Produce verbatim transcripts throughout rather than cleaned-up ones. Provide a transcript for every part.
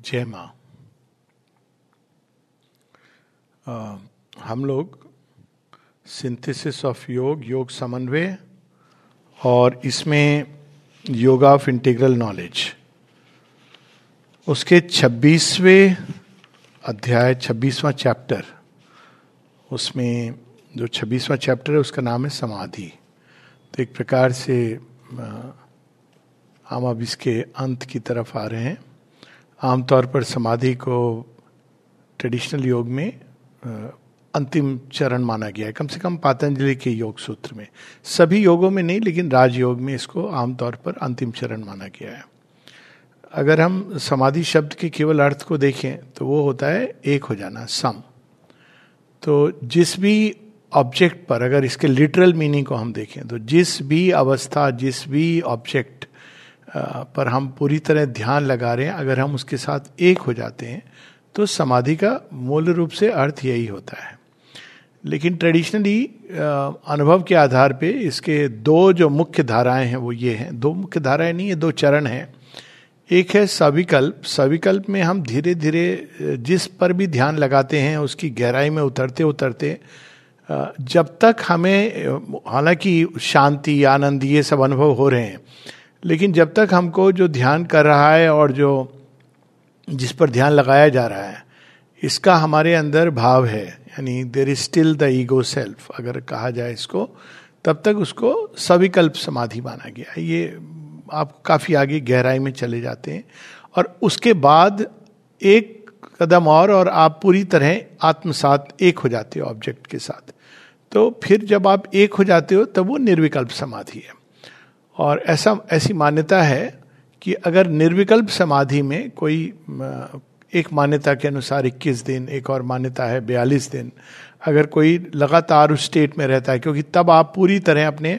जय माँ। हम लोग सिंथेसिस ऑफ योग, योग समन्वय और इसमें योगा ऑफ इंटीग्रल नॉलेज, उसके छब्बीसवें अध्याय, छब्बीसवां चैप्टर, उसमें जो छब्बीसवां चैप्टर है उसका नाम है समाधि। तो एक प्रकार से हम अब इसके अंत की तरफ आ रहे हैं। आमतौर पर समाधि को ट्रेडिशनल योग में अंतिम चरण माना गया है, कम से कम पातंजलि के योग सूत्र में। सभी योगों में नहीं, लेकिन राजयोग में इसको आमतौर पर अंतिम चरण माना गया है। अगर हम समाधि शब्द के केवल अर्थ को देखें तो वो होता है एक हो जाना, सम। तो जिस भी ऑब्जेक्ट पर, अगर इसके लिटरल मीनिंग को हम देखें तो जिस भी अवस्था, जिस भी ऑब्जेक्ट पर हम पूरी तरह ध्यान लगा रहे हैं, अगर हम उसके साथ एक हो जाते हैं तो समाधि का मूल रूप से अर्थ यही होता है। लेकिन ट्रेडिशनली अनुभव के आधार पे इसके दो जो मुख्य धाराएं हैं वो ये हैं, दो मुख्य धाराएं नहीं है, दो चरण हैं। एक है सविकल्प। सविकल्प में हम धीरे धीरे जिस पर भी ध्यान लगाते हैं उसकी गहराई में उतरते उतरते जब तक हमें, हालांकि शांति, आनंद, ये सब अनुभव हो रहे हैं, लेकिन जब तक हमको जो ध्यान कर रहा है और जो जिस पर ध्यान लगाया जा रहा है इसका हमारे अंदर भाव है, यानी there is still the ego self, अगर कहा जाए इसको, तब तक उसको सविकल्प समाधि माना गया है। ये आप काफी आगे गहराई में चले जाते हैं और उसके बाद एक कदम और और आप पूरी तरह आत्मसात एक हो जाते हो ऑब्जेक्ट के साथ। तो फिर जब आप एक हो जाते हो तब वो निर्विकल्प समाधि है। और ऐसा ऐसी मान्यता है कि अगर निर्विकल्प समाधि में कोई, एक मान्यता के अनुसार इक्कीस दिन, एक और मान्यता है बयालीस दिन, अगर कोई लगातार उस स्टेट में रहता है, क्योंकि तब आप पूरी तरह अपने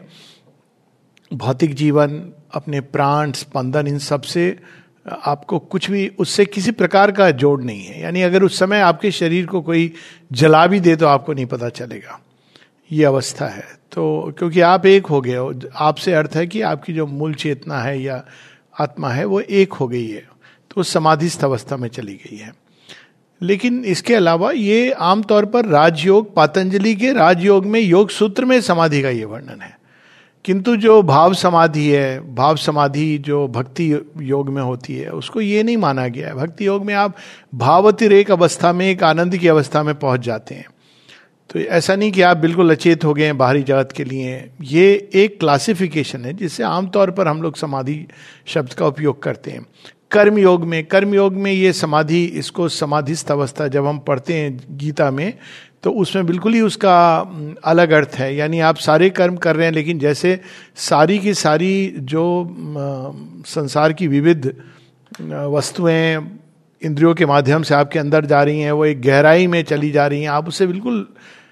भौतिक जीवन, अपने प्राण, स्पंदन, इन सब से आपको कुछ भी, उससे किसी प्रकार का जोड़ नहीं है। यानी अगर उस समय आपके शरीर को कोई जला भी दे तो आपको नहीं पता चलेगा, ये अवस्था है। तो क्योंकि आप एक हो गए हो, आपसे अर्थ है कि आपकी जो मूल चेतना है या आत्मा है वो एक हो गई है, तो समाधिस्थ अवस्था में चली गई है। लेकिन इसके अलावा ये आमतौर पर राजयोग, पातंजलि के राजयोग में, योग सूत्र में समाधि का ये वर्णन है। किंतु जो भाव समाधि है, भाव समाधि जो भक्ति योग में होती है, उसको ये नहीं माना गया है। भक्ति योग में आप भावातिरेक अवस्था में, एक आनंद की अवस्था में पहुंच जाते हैं। तो ऐसा नहीं कि आप बिल्कुल अचेत हो गए हैं बाहरी जगत के लिए। ये एक क्लासिफिकेशन है जिससे आमतौर पर हम लोग समाधि शब्द का उपयोग करते हैं। कर्म योग में, कर्म योग में ये समाधि, इसको समाधिस्थ अवस्था जब हम पढ़ते हैं गीता में, तो उसमें बिल्कुल ही उसका अलग अर्थ है। यानी आप सारे कर्म कर रहे हैं, लेकिन जैसे सारी की सारी जो संसार की विविध वस्तुएं इंद्रियों के माध्यम से आपके अंदर जा रही हैं, वो एक गहराई में चली जा रही हैं, आप उससे बिल्कुल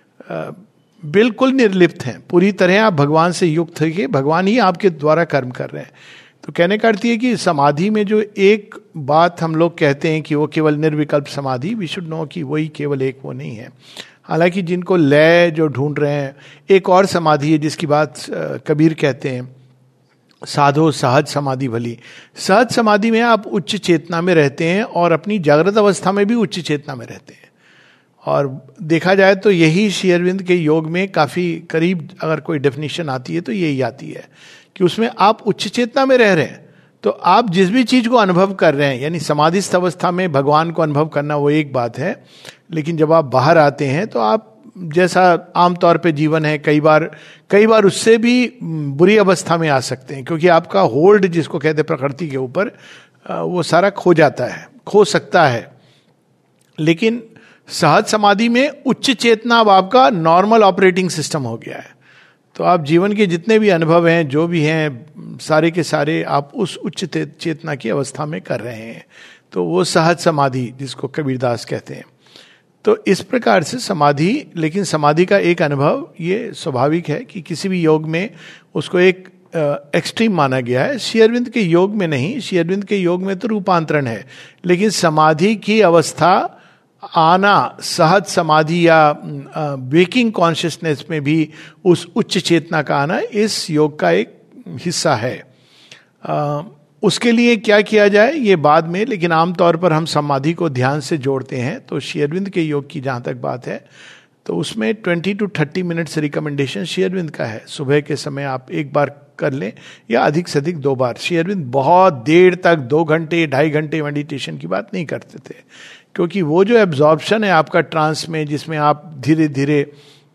बिल्कुल निर्लिप्त हैं। पूरी तरह आप भगवान से युक्त है कि भगवान ही आपके द्वारा कर्म कर रहे हैं। तो कहने का अर्थ है कि समाधि में जो एक बात हम लोग कहते हैं कि वो केवल निर्विकल्प समाधि, वी शुड नो कि वही केवल एक वो नहीं है। हालांकि जिनको लय जो ढूंढ रहे हैं, एक और समाधि है जिसकी बात कबीर कहते हैं, साधो सहज समाधि भली। सहज समाधि में आप उच्च चेतना में रहते हैं और अपनी जागृत अवस्था में भी उच्च चेतना में रहते हैं। और देखा जाए तो यही श्री अरविंद के योग में काफी करीब अगर कोई डेफिनेशन आती है तो यही आती है कि उसमें आप उच्च चेतना में रह रहे हैं। तो आप जिस भी चीज को अनुभव कर रहे हैं, यानी समाधिस्थ अवस्था में भगवान को अनुभव करना वो एक बात है, लेकिन जब आप बाहर आते हैं तो आप जैसा आमतौर पे जीवन है, कई बार कई बार उससे भी बुरी अवस्था में आ सकते हैं, क्योंकि आपका होल्ड जिसको कहते हैं प्रकृति के ऊपर, वो सारा खो जाता है, खो सकता है। लेकिन सहज समाधि में उच्च चेतना अब आपका नॉर्मल ऑपरेटिंग सिस्टम हो गया है। तो आप जीवन के जितने भी अनुभव हैं, जो भी हैं, सारे के सारे आप उस उच्च चेतना की अवस्था में कर रहे हैं। तो वो सहज समाधि जिसको कबीरदास कहते हैं। तो इस प्रकार से समाधि, लेकिन समाधि का एक अनुभव ये स्वाभाविक है कि किसी भी योग में उसको एक एक्सट्रीम माना गया है। श्री अरविंद के योग में नहीं, श्री अरविंद के योग में तो रूपांतरण है, लेकिन समाधि की अवस्था आना, सहज समाधि या वेकिंग कॉन्शियसनेस में भी उस उच्च चेतना का आना इस योग का एक हिस्सा है। उसके लिए क्या किया जाए ये बाद में, लेकिन आमतौर पर हम समाधि को ध्यान से जोड़ते हैं। तो श्री अरविंद के योग की जहाँ तक बात है तो उसमें twenty to thirty minutes recommendation Shri Arvind का है। सुबह के समय आप एक बार कर लें या अधिक से अधिक दो बार। श्री अरविंद बहुत देर तक दो घंटे ढाई घंटे मेडिटेशन की बात नहीं करते थे, क्योंकि वो जो एब्जॉर्प्शन है आपका ट्रांस में, जिसमें आप धीरे धीरे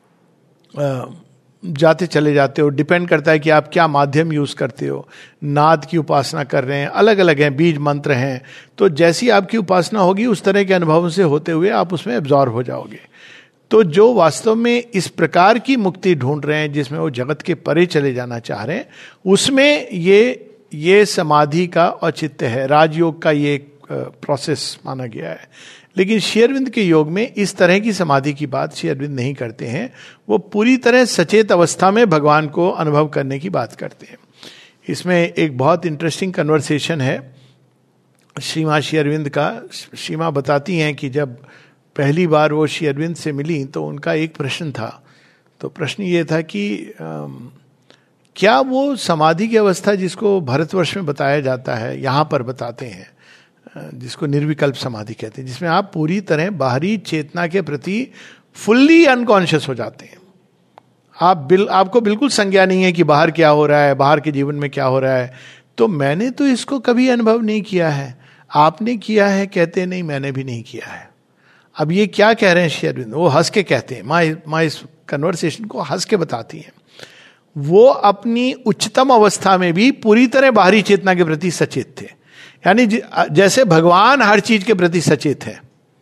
जाते चले जाते हो, डिपेंड करता है कि आप क्या माध्यम यूज करते हो। नाद की उपासना कर रहे हैं, अलग अलग हैं, बीज मंत्र हैं, तो जैसी आपकी उपासना होगी उस तरह के अनुभव से होते हुए आप उसमें एब्जॉर्ब हो जाओगे। तो जो वास्तव में इस प्रकार की मुक्ति ढूंढ रहे हैं, जिसमें वो जगत के परे चले जाना चाह रहे हैं, उसमें ये ये समाधि का औचित्य है, राजयोग का ये प्रोसेस माना गया है। लेकिन श्री अरविंद के योग में इस तरह की समाधि की बात श्री अरविंद नहीं करते हैं। वो पूरी तरह सचेत अवस्था में भगवान को अनुभव करने की बात करते हैं। इसमें एक बहुत इंटरेस्टिंग कन्वर्सेशन है श्रीमा श्री अरविंद का। श्रीमा बताती हैं कि जब पहली बार वो श्री अरविंद से मिली तो उनका एक प्रश्न था। तो प्रश्न ये था कि आम, क्या वो समाधि की अवस्था जिसको भारतवर्ष में बताया जाता है, यहाँ पर बताते हैं, जिसको निर्विकल्प समाधि कहते हैं, जिसमें आप पूरी तरह बाहरी चेतना के प्रति फुल्ली अनकॉन्शियस हो जाते हैं। आप बिल आपको बिल्कुल संज्ञा नहीं है कि बाहर क्या हो रहा है, बाहर के जीवन में क्या हो रहा है। तो मैंने तो इसको कभी अनुभव नहीं किया है, आपने किया है, कहते नहीं मैंने भी नहीं किया है। अब ये क्या कह रहे हैं श्री अरविंद, वो हंस के कहते हैं, माँ माँ इस कन्वर्सेशन को हंस के बताती हैं। वो अपनी उच्चतम अवस्था में भी पूरी तरह बाहरी चेतना के प्रति सचेत थे, यानी जैसे भगवान हर चीज के प्रति सचेत है।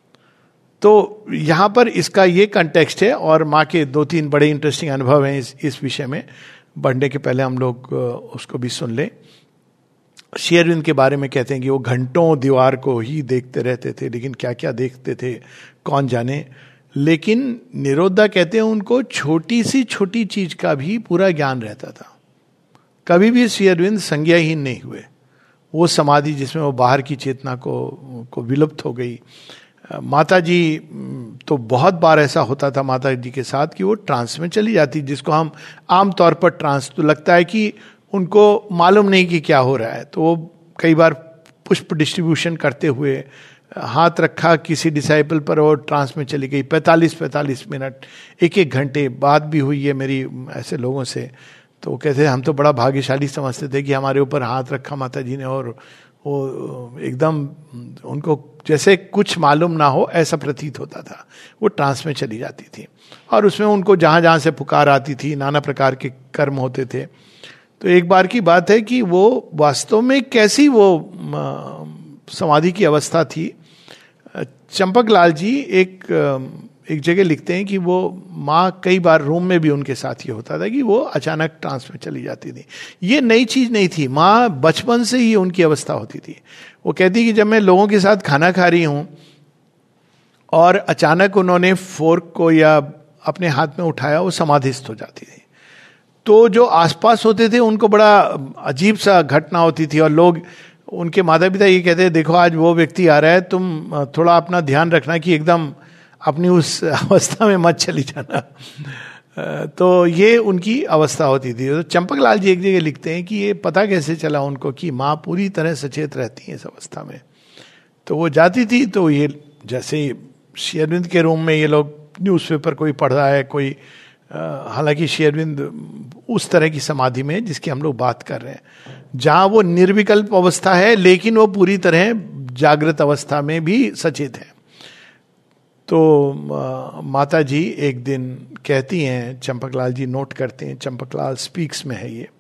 तो यहां पर इसका ये कंटेक्स्ट है। और माँ के दो तीन बड़े इंटरेस्टिंग अनुभव हैं इस इस विषय में। बढ़ने के पहले हम लोग उसको भी सुन लें। श्री अरविंद के बारे में कहते हैं कि वो घंटों दीवार को ही देखते रहते थे, लेकिन क्या क्या देखते थे कौन जाने। लेकिन निरोधा कहते हैं उनको छोटी सी छोटी चीज का भी पूरा ज्ञान रहता था। कभी भी श्री अरविंद संज्ञाहीन नहीं हुए। वो समाधि जिसमें वो बाहर की चेतना को को विलुप्त हो गई। माता जी तो बहुत बार ऐसा होता था माता जी के साथ कि वो ट्रांस में चली जाती, जिसको हम आमतौर पर ट्रांस, तो लगता है कि उनको मालूम नहीं कि क्या हो रहा है। तो वो कई बार पुष्प डिस्ट्रीब्यूशन करते हुए हाथ रखा किसी डिसाइपल पर और ट्रांस में चली गई। पैंतालीस पैंतालीस मिनट एक एक घंटे बात भी हुई है मेरी ऐसे लोगों से। तो वो कहते हैं हम तो बड़ा भाग्यशाली समझते थे कि हमारे ऊपर हाथ रखा माता जी ने और वो एकदम उनको जैसे कुछ मालूम ना हो ऐसा प्रतीत होता था। वो ट्रांस में चली जाती थी और उसमें उनको जहाँ जहाँ से पुकार आती थी, नाना प्रकार के कर्म होते थे। तो एक बार की बात है कि वो वास्तव में कैसी वो समाधि की अवस्था थी। चंपकलाल जी एक एक जगह लिखते हैं कि वो माँ कई बार रूम में भी उनके साथ ये होता था कि वो अचानक ट्रांस में चली जाती थी। ये नई चीज नहीं थी, माँ बचपन से ही उनकी अवस्था होती थी। वो कहती कि जब मैं लोगों के साथ खाना खा रही हूँ और अचानक उन्होंने फोर्क को या अपने हाथ में उठाया, वो समाधिस्थ हो जाती थी। तो जो आसपास होते थे उनको बड़ा अजीब सा घटना होती थी और लोग, उनके माता पिता ये कहते हैं देखो आज वो व्यक्ति आ रहा है, तुम थोड़ा अपना ध्यान रखना कि एकदम अपनी उस अवस्था में मत चली जाना। तो ये उनकी अवस्था होती थी। तो चंपकलाल जी एक जगह लिखते हैं कि ये पता कैसे चला उनको कि माँ पूरी तरह सचेत रहती है इस अवस्था में। तो वो जाती थी तो ये जैसे श्री अरविंद के रूम में ये लोग न्यूज़पेपर कोई पढ़ रहा है, कोई हालांकि श्री अरविंद उस तरह की समाधि में जिसकी हम लोग बात कर रहे हैं, जहाँ वो निर्विकल्प अवस्था है लेकिन वो पूरी तरह जागृत अवस्था में भी सचेत है। तो माता जी एक दिन कहती हैं, चंपकलाल जी नोट करते हैं, चंपकलाल स्पीक्स में है ये,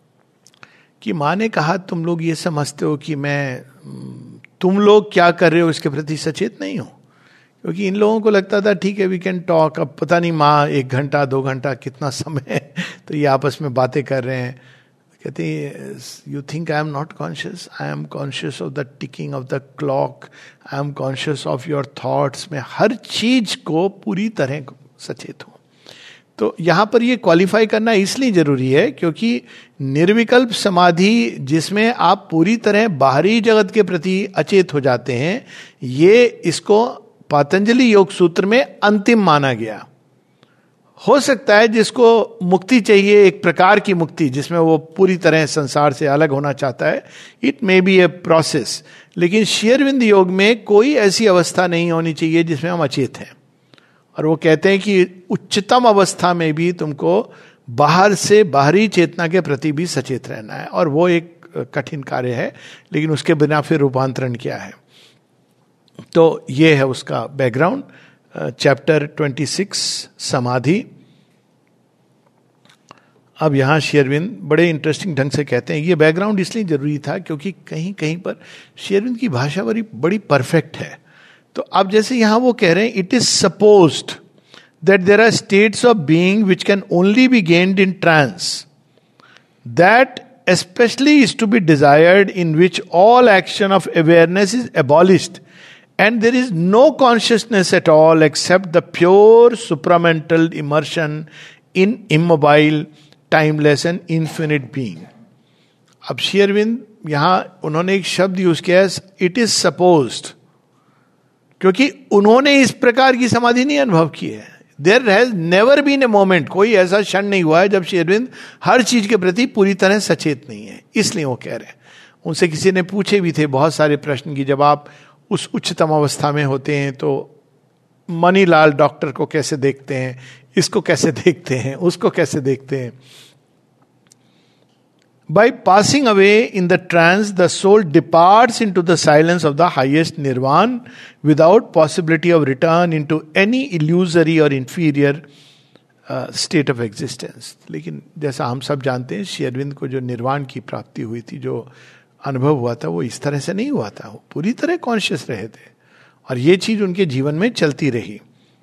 कि माँ ने कहा तुम लोग ये समझते हो कि मैं तुम लोग क्या कर रहे हो इसके प्रति सचेत नहीं हो। क्योंकि इन लोगों को लगता था ठीक है वी कैन टॉक, अब पता नहीं माँ एक घंटा दो घंटा कितना समय तो ये आपस में बातें कर रहे हैं। कहते हैं you think I am not conscious, I am conscious of the ticking of the clock, I am conscious of your thoughts. में हर चीज को पूरी तरह सचेत हूँ। तो यहाँ पर ये क्वालिफाई करना इसलिए जरूरी है क्योंकि निर्विकल्प समाधि जिसमें आप पूरी तरह बाहरी जगत के प्रति अचेत हो जाते हैं, ये इसको पतंजलि योग सूत्र में अंतिम माना गया। हो सकता है जिसको मुक्ति चाहिए, एक प्रकार की मुक्ति जिसमें वो पूरी तरह संसार से अलग होना चाहता है, it may be a process, लेकिन शेरविंद योग में कोई ऐसी अवस्था नहीं होनी चाहिए जिसमें हम अचेत हैं। और वो कहते हैं कि उच्चतम अवस्था में भी तुमको बाहर से, बाहरी चेतना के प्रति भी सचेत रहना है, और वो एक कठिन कार्य है, लेकिन उसके बिना फिर रूपांतरण क्या है। तो ये है उसका बैकग्राउंड। चैप्टर ट्वेंटी सिक्स समाधि। अब यहां शेरविंद बड़े इंटरेस्टिंग ढंग से कहते हैं, ये बैकग्राउंड इसलिए जरूरी था क्योंकि कहीं कहीं पर शेरविंद की भाषा बड़ी बड़ी परफेक्ट है। तो अब जैसे यहां वो कह रहे हैं, it is supposed that there are states of being which can only be gained in trance, that especially is to be desired, in which all action of awareness is abolished and there is no consciousness at all except the pure supramental immersion in immobile, timeless and infinite being. अब शेरविंद यहां उन्होंने एक शब्द use किया है, it is supposed, क्योंकि उन्होंने इस प्रकार की समाधि नहीं अनुभव की है। There has never been a moment, कोई ऐसा क्षण नहीं हुआ है जब शेरविंद हर चीज के प्रति पूरी तरह सचेत नहीं है। इसलिए वो कह रहे हैं, उनसे किसी ने पूछे भी थे बहुत सारे प्रश्न की, जब आप उस उच्चतम अवस्था में होते हैं तो मनीलाल डॉक्टर को कैसे देखते हैं, इसको कैसे देखते हैं, उसको कैसे देखते हैं। By passing away in the trance, the soul departs into the silence of the highest nirvana without possibility of return into any illusory or inferior uh, state of existence. लेकिन जैसा हम सब जानते हैं, शेरविंद को जो निर्वाण की प्राप्ति हुई थी, जो अनुभव हुआ था, वो इस तरह से नहीं हुआ था। वो पूरी तरह कॉन्शियस रहे थे और ये चीज उनके जीवन में चलती रही।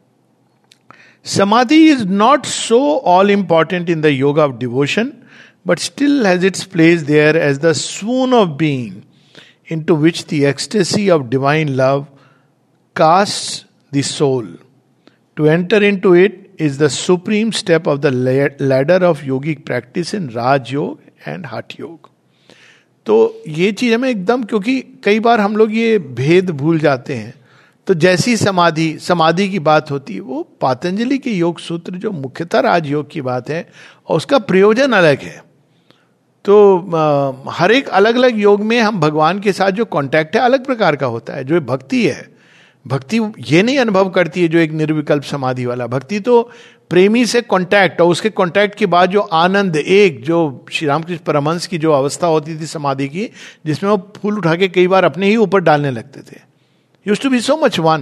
Samadhi is not so all important in the yoga of devotion, but still has its place there as the swoon of being into which the ecstasy of divine love casts the soul. To enter into it is the supreme step of the ladder of yogic practice in Raj Yoga and Hatha Yoga. तो ये चीज हमें एकदम, क्योंकि कई बार हम लोग ये भेद भूल जाते हैं। तो जैसी समाधि समाधि की बात होती है, वो पातंजलि के योग सूत्र जो मुख्यतः राजयोग की बात है, और उसका प्रयोजन अलग है। तो आ, हर एक अलग अलग योग में हम भगवान के साथ जो कांटेक्ट है अलग प्रकार का होता है। जो भक्ति है, भक्ति ये नहीं अनुभव करती है जो एक निर्विकल्प समाधि वाला। भक्ति तो प्रेमी से कांटेक्ट, और उसके कांटेक्ट के बाद जो आनंद, एक जो श्री रामकृष्ण परमहंस की जो अवस्था होती थी समाधि की, जिसमें वो फूल उठा के कई बार अपने ही ऊपर डालने लगते थे। Used to be so much one.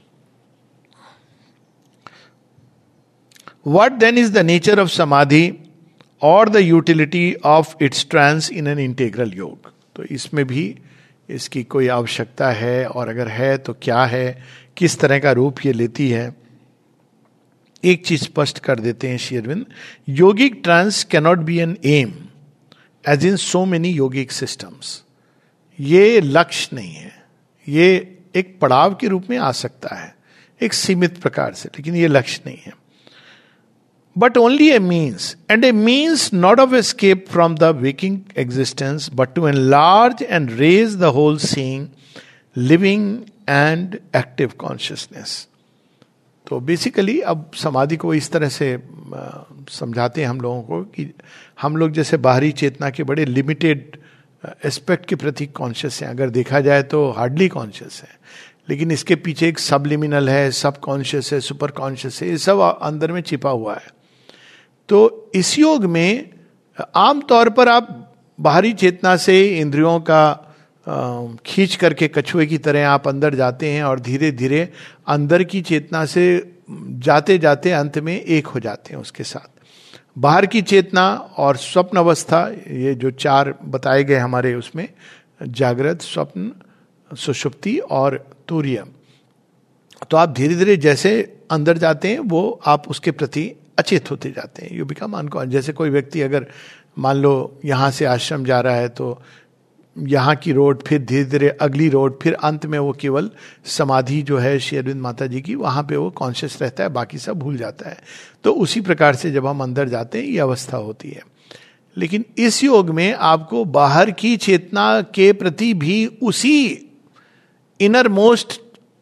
What then is the nature of samadhi और the utility of its trance in an integral yoga? तो इसमें भी इसकी कोई आवश्यकता है, और अगर है तो क्या है, किस तरह का रूप ये लेती है। एक चीज स्पष्ट कर देते हैं शेरविंद, yogic trance cannot be an aim as in so many yogic systems. ये लक्ष्य नहीं है, ये एक पड़ाव के रूप में आ सकता है एक सीमित प्रकार से, लेकिन ये लक्ष्य नहीं है। but only a means, and a means not of escape from the waking existence, but to enlarge and raise the whole seeing, living and active consciousness. तो बेसिकली अब समाधि को इस तरह से समझाते हैं हम लोगों को कि हम लोग जैसे बाहरी चेतना के बड़े लिमिटेड एस्पेक्ट के प्रति कॉन्शियस हैं, अगर देखा जाए तो हार्डली कॉन्शियस है, लेकिन इसके पीछे एक सबलिमिनल है, सब कॉन्शियस है, सुपर कॉन्शियस है, ये सब अंदर में छिपा हुआ है। तो इस योग में आमतौर पर आप बाहरी चेतना से इंद्रियों का खींच करके कछुए की तरह आप अंदर जाते हैं, और धीरे धीरे अंदर की चेतना से जाते जाते अंत में एक हो जाते हैं उसके साथ। बाहर की चेतना और स्वप्न अवस्था, ये जो चार बताए गए हमारे उसमें, जागृत, स्वप्न, सुषुप्ति और तुर्य, तो आप धीरे धीरे जैसे अंदर जाते हैं वो आप उसके प्रति अचेत होते जाते हैं। You become unconscious. जैसे कोई व्यक्ति अगर मान लो यहाँ से आश्रम जा रहा है, तो यहाँ की रोड, फिर धीरे धीरे अगली रोड, फिर अंत में वो केवल समाधि जो है श्री अरविंद माता जी की, वहाँ पे वो कॉन्शियस रहता है, बाकी सब भूल जाता है। तो उसी प्रकार से जब हम अंदर जाते हैं ये अवस्था होती है। लेकिन इस योग में आपको बाहर की चेतना के प्रति भी उसी इनर मोस्ट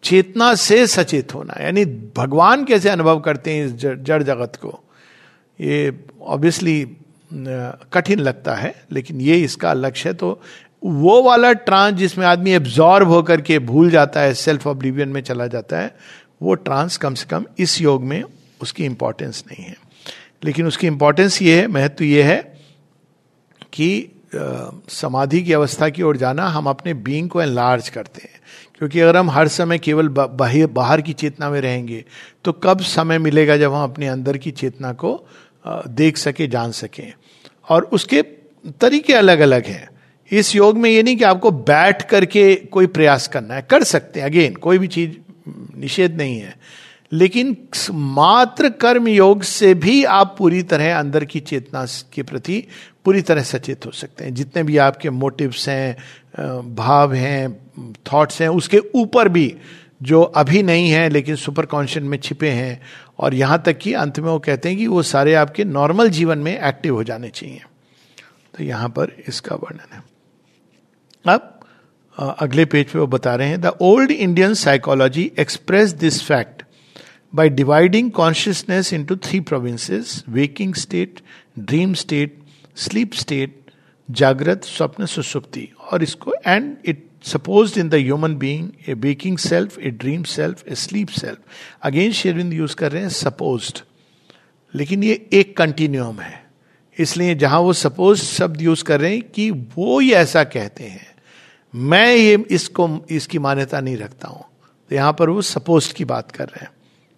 चेतना से सचेत होना, यानी भगवान कैसे अनुभव करते हैं इस जड़ जगत को, ये ऑब्वियसली कठिन लगता है, लेकिन ये इसका लक्ष्य है। तो वो वाला ट्रांस जिसमें आदमी एब्जॉर्ब होकर के भूल जाता है, सेल्फ ऑब्लिवियन में चला जाता है, वो ट्रांस कम से कम इस योग में उसकी इंपॉर्टेंस नहीं है। लेकिन उसकी इंपॉर्टेंस ये है, महत्व ये है कि आ, समाधि की अवस्था की ओर जाना, हम अपने बीइंग को एनलार्ज करते हैं। क्योंकि अगर हम हर समय केवल बाहर बाहर की चेतना में रहेंगे तो कब समय मिलेगा जब हम अपने अंदर की चेतना को आ, देख सके, जान सकें। और उसके तरीके अलग अलग हैं। इस योग में ये नहीं कि आपको बैठ करके कोई प्रयास करना है, कर सकते हैं, अगेन कोई भी चीज निषेध नहीं है, लेकिन मात्र कर्म योग से भी आप पूरी तरह अंदर की चेतना के प्रति पूरी तरह सचेत हो सकते हैं। जितने भी आपके मोटिव्स हैं, भाव हैं, थॉट्स हैं, उसके ऊपर भी जो अभी नहीं है लेकिन सुपर कॉन्शियस में छिपे हैं, और यहां तक कि अंत में वो कहते हैं कि वो सारे आपके नॉर्मल जीवन में एक्टिव हो जाने चाहिए। तो यहां पर इसका वर्णन है। अब अगले पेज पे वो बता रहे हैं, the old Indian psychology express this fact by dividing consciousness into three provinces, waking state, dream state, sleep state, जागृत, स्वप्न, सुषुप्ति। और इसको and it supposed in the human being a waking self, a dream self, a sleep self. Again Shri Arvind use कर रहे हैं supposed, लेकिन ये एक कंटिन्यूम है, इसलिए जहां वो सपोज शब्द यूज कर रहे हैं कि वो ही ऐसा कहते हैं, मैं ये इसको इसकी मान्यता नहीं रखता हूं, तो यहां पर वो सपोज्ड की बात कर रहे हैं।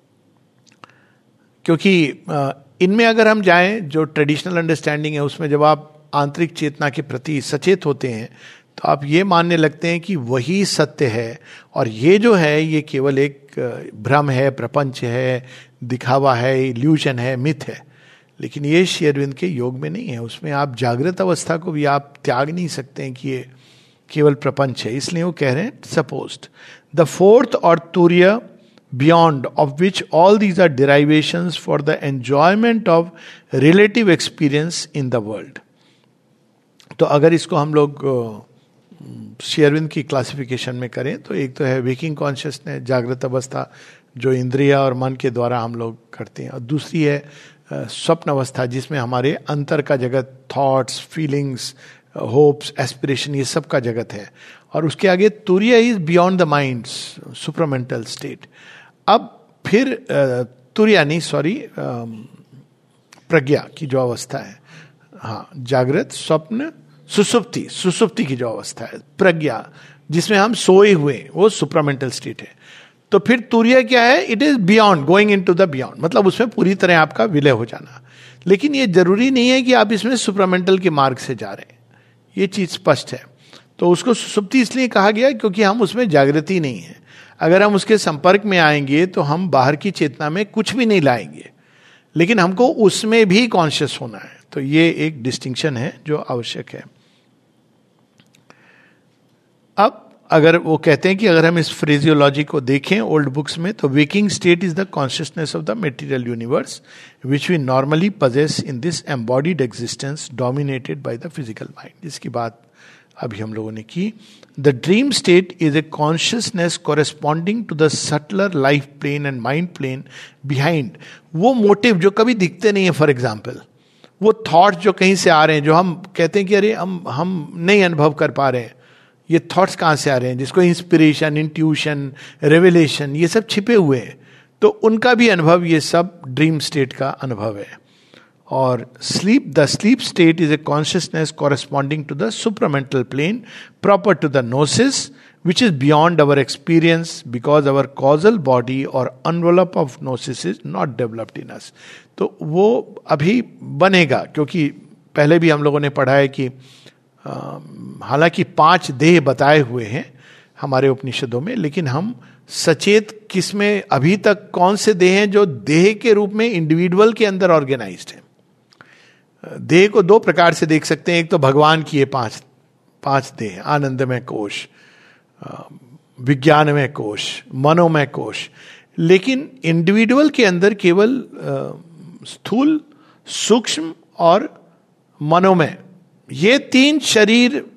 क्योंकि इनमें अगर हम जाएं, जो ट्रेडिशनल अंडरस्टैंडिंग है उसमें जब आप आंतरिक चेतना के प्रति सचेत होते हैं तो आप ये मानने लगते हैं कि वही सत्य है, और ये जो है ये केवल एक भ्रम है, प्रपंच है, दिखावा है, इल्यूजन है, मिथ है। लेकिन ये श्री अरविंद के योग में नहीं है। उसमें आप जागृत अवस्था को भी आप त्याग नहीं सकते हैं कि ये केवल प्रपंच है, इसलिए वो कह रहे हैं सपोज्ड। द फोर्थ और तुर्य beyond of which all these are derivations for the enjoyment of relative experience in the world. तो अगर इसको हम लोग श्री अरविंद की क्लासिफिकेशन में करें तो एक तो है वेकिंग कॉन्शियसनेस, जागृत अवस्था जो इंद्रिया और मन के द्वारा हम लोग करते हैं, और दूसरी है स्वप्न अवस्था जिसमें हमारे अंतर का जगत, थॉट्स, फीलिंग्स, होप्स, एस्पिरेशन, ये सब का जगत है। और उसके आगे turiya is beyond the mind, supermental state. अब फिर तुर्या नहीं सॉरी प्रज्ञा की जो अवस्था है, हाँ, जागृत, स्वप्न, सुसुप्ति, सुसुप्ति की जो अवस्था है, प्रज्ञा जिसमें हम सोए हुए, वो सुपरामेंटल स्टेट है। तो फिर तुर्य क्या है? It is beyond, going into the beyond, मतलब उसमें पूरी तरह आपका विलय हो जाना। लेकिन ये जरूरी नहीं है कि आप इसमें सुपरामेंटल के मार्ग से जा रहे हैं, ये चीज स्पष्ट है। तो उसको सुसुप्ति इसलिए कहा गया क्योंकि हम उसमें जागृति नहीं है। अगर हम उसके संपर्क में आएंगे तो हम बाहर की चेतना में कुछ भी नहीं लाएंगे, लेकिन हमको उसमें भी कॉन्शियस होना है। तो ये एक डिस्टिंक्शन है जो आवश्यक है। अब अगर वो कहते हैं कि अगर हम इस फ्रेजियोलॉजी को देखें ओल्ड बुक्स में, तो waking state is the consciousness of the material universe which we normally possess in this embodied existence dominated by the physical mind, जिसकी बात अभी हम लोगों ने की। The dream state is a consciousness corresponding to the subtler life plane and mind plane behind, वो motive जो कभी दिखते नहीं है। फॉर एग्जाम्पल, वो थॉट्स जो कहीं से आ रहे हैं, जो हम कहते हैं कि अरे हम हम नहीं अनुभव कर पा रहे हैं, ये थॉट्स कहाँ से आ रहे हैं, जिसको इंस्पिरेशन, इंट्यूशन, रेवलेशन, ये सब छिपे हुए हैं, तो उनका भी अनुभव, ये सब ड्रीम स्टेट का अनुभव है। और sleep, the sleep state is a consciousness corresponding to the supramental plane proper to the gnosis which is beyond our experience because our causal body or envelope of gnosis is not developed in us. तो वो अभी बनेगा, क्योंकि पहले भी हम लोगों ने पढ़ा है कि हालांकि पांच देह बताए हुए हैं हमारे उपनिषदों में, लेकिन हम सचेत किसमें अभी तक कौन से देह हैं जो देह के रूप में इंडिविजुअल के अंदर ऑर्गेनाइज्ड है। देह को दो प्रकार से देख सकते हैं, एक तो भगवान की ये पांच पांच देह, आनंदमय कोश, विज्ञानमय कोश, मनोमय कोश, लेकिन इंडिविजुअल के अंदर केवल स्थूल, सूक्ष्म और मनोमय, ये तीन शरीर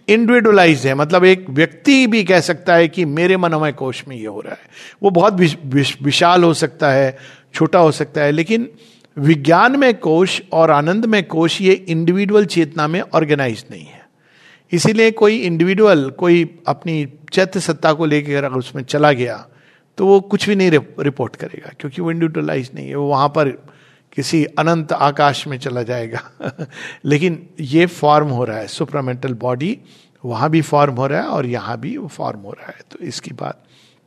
इंडिविजुअलाइज है, मतलब एक व्यक्ति भी कह सकता है कि मेरे मनोमय कोश में ये हो रहा है। वो बहुत विश, विश, विशाल हो सकता है, छोटा हो सकता है, लेकिन विज्ञान में कोश और आनंद में कोश ये इंडिविजुअल चेतना में ऑर्गेनाइज नहीं है। इसीलिए कोई इंडिविजुअल कोई अपनी चैत्य सत्ता को लेकर अगर उसमें चला गया तो वो कुछ भी नहीं रिपोर्ट करेगा, क्योंकि वो इंडिविजुअलाइज नहीं है। वो वहां पर किसी अनंत आकाश में चला जाएगा लेकिन ये फॉर्म हो रहा है, सुप्रामेंटल बॉडी वहां भी फॉर्म हो रहा है और यहां भी वो फॉर्म हो रहा है। तो इसकी बात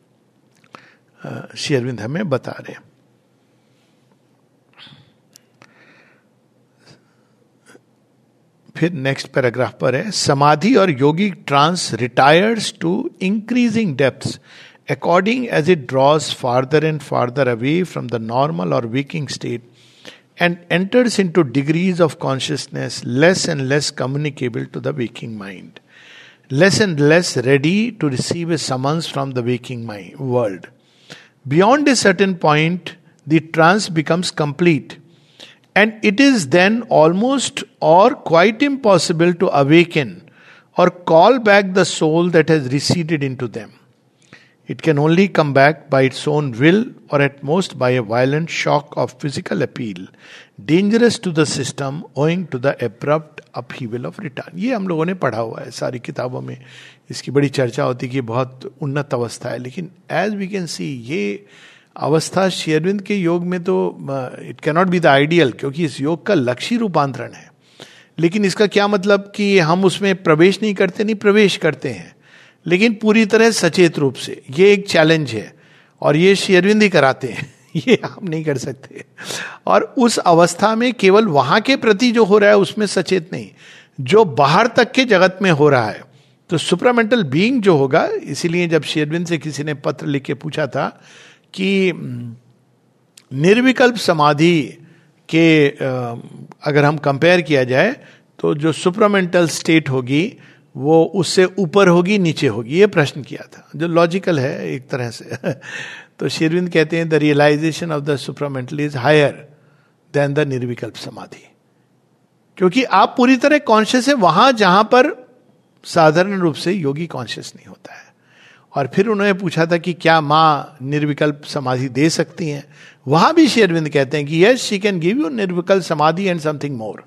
श्री अरविंद हमें बता रहे हैं। फिर नेक्स्ट पैराग्राफ पर है, samadhi or yogic trance retires to increasing depths according as it draws farther and farther away from the normal or waking state and enters into degrees of consciousness less and less communicable to the waking mind, less and less ready to receive a summons from the waking mind world. Beyond a certain point, the trance becomes complete, and it is then almost or quite impossible to awaken or call back the soul that has receded into them. It can only come back by its own will, or at most by a violent shock of physical appeal, dangerous to the system owing to the abrupt upheaval of return. ये हम लोगों ने पढ़ा हुआ है सारी किताबों में, इसकी बड़ी चर्चा होती है कि बहुत उन्नत अवस्था है, लेकिन एज वी कैन सी ये अवस्था श्री अरविंद के योग में तो it can not be the ideal, क्योंकि इस योग का लक्ष्य रूपांतरण है। लेकिन इसका क्या मतलब कि हम उसमें प्रवेश नहीं करते? नहीं, प्रवेश करते हैं, लेकिन पूरी तरह सचेत रूप से। ये एक चैलेंज है और ये श्री अरविंद ही कराते हैं ये हम नहीं कर सकते। और उस अवस्था में केवल वहां के प्रति जो हो रहा है उसमें सचेत नहीं, जो बाहर तक के जगत में हो रहा है। तो सुपरामेंटल बीइंग जो होगा, इसीलिए जब श्री अरविंद से किसी ने पत्र लिख के पूछा था कि निर्विकल्प समाधि के अगर हम कंपेयर किया जाए तो जो सुपरामेंटल स्टेट होगी वो उससे ऊपर होगी नीचे होगी, ये प्रश्न किया था, जो लॉजिकल है एक तरह से तो श्री अरविंद कहते हैं the realisation of the supramental is higher than the nirvikalpa samadhi, क्योंकि आप पूरी तरह कॉन्शियस है वहां जहां पर साधारण रूप से योगी कॉन्शियस नहीं होता है। और फिर उन्होंने पूछा था कि क्या माँ निर्विकल्प समाधि दे सकती हैं? वहां भी श्री अरविंद कहते हैं कि yes she can give you nirvikalpa samadhi and something more.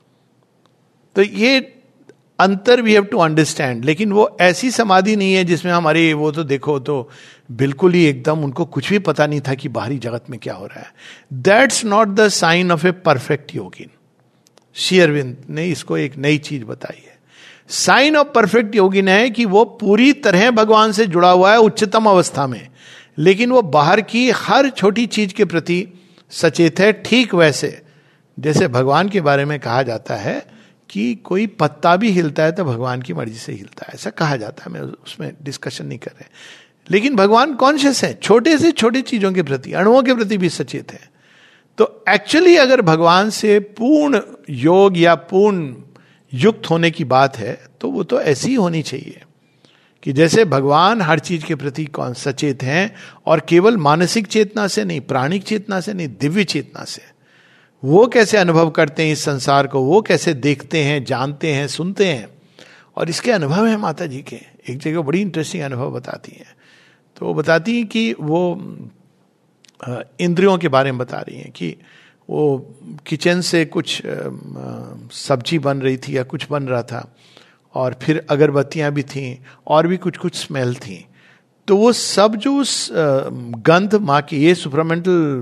तो ये अंतर वी हैव टू अंडरस्टैंड। लेकिन वो ऐसी समाधि नहीं है जिसमें हमारे वो तो देखो तो बिल्कुल ही एकदम उनको कुछ भी पता नहीं था कि बाहरी जगत में क्या हो रहा है। That's not the sign of a perfect yogin. Shri Arvind ने इसको एक नई चीज बताई है। साइन ऑफ परफेक्ट योगिन है कि वो पूरी तरह भगवान से जुड़ा हुआ है उच्चतम अवस्था में, लेकिन वो बाहर की हर छोटी चीज के प्रति सचेत है। ठीक वैसे जैसे भगवान के बारे में कहा जाता है कि कोई पत्ता भी हिलता है तो भगवान की मर्जी से हिलता है, ऐसा कहा जाता है। मैं उसमें डिस्कशन नहीं कर रहे, लेकिन भगवान कॉन्शियस है छोटे से छोटे चीजों के प्रति, अणुओं के प्रति भी सचेत है। तो एक्चुअली अगर भगवान से पूर्ण योग या पूर्ण युक्त होने की बात है तो वो तो ऐसी ही होनी चाहिए कि जैसे भगवान हर चीज के प्रति कौन सचेत हैं, और केवल मानसिक चेतना से नहीं, प्राणिक चेतना से नहीं, दिव्य चेतना से। वो कैसे अनुभव करते हैं इस संसार को, वो कैसे देखते हैं, जानते हैं, सुनते हैं, और इसके अनुभव है माता जी के। एक जगह बड़ी इंटरेस्टिंग अनुभव बताती हैं, तो वो बताती हैं कि वो इंद्रियों के बारे में बता रही हैं कि वो किचन से कुछ सब्जी बन रही थी या कुछ बन रहा था, और फिर अगरबत्तियां भी थीं और भी कुछ कुछ स्मेल थी। तो वो सब जो उस गंध माँ की, ये सुपरामेंटल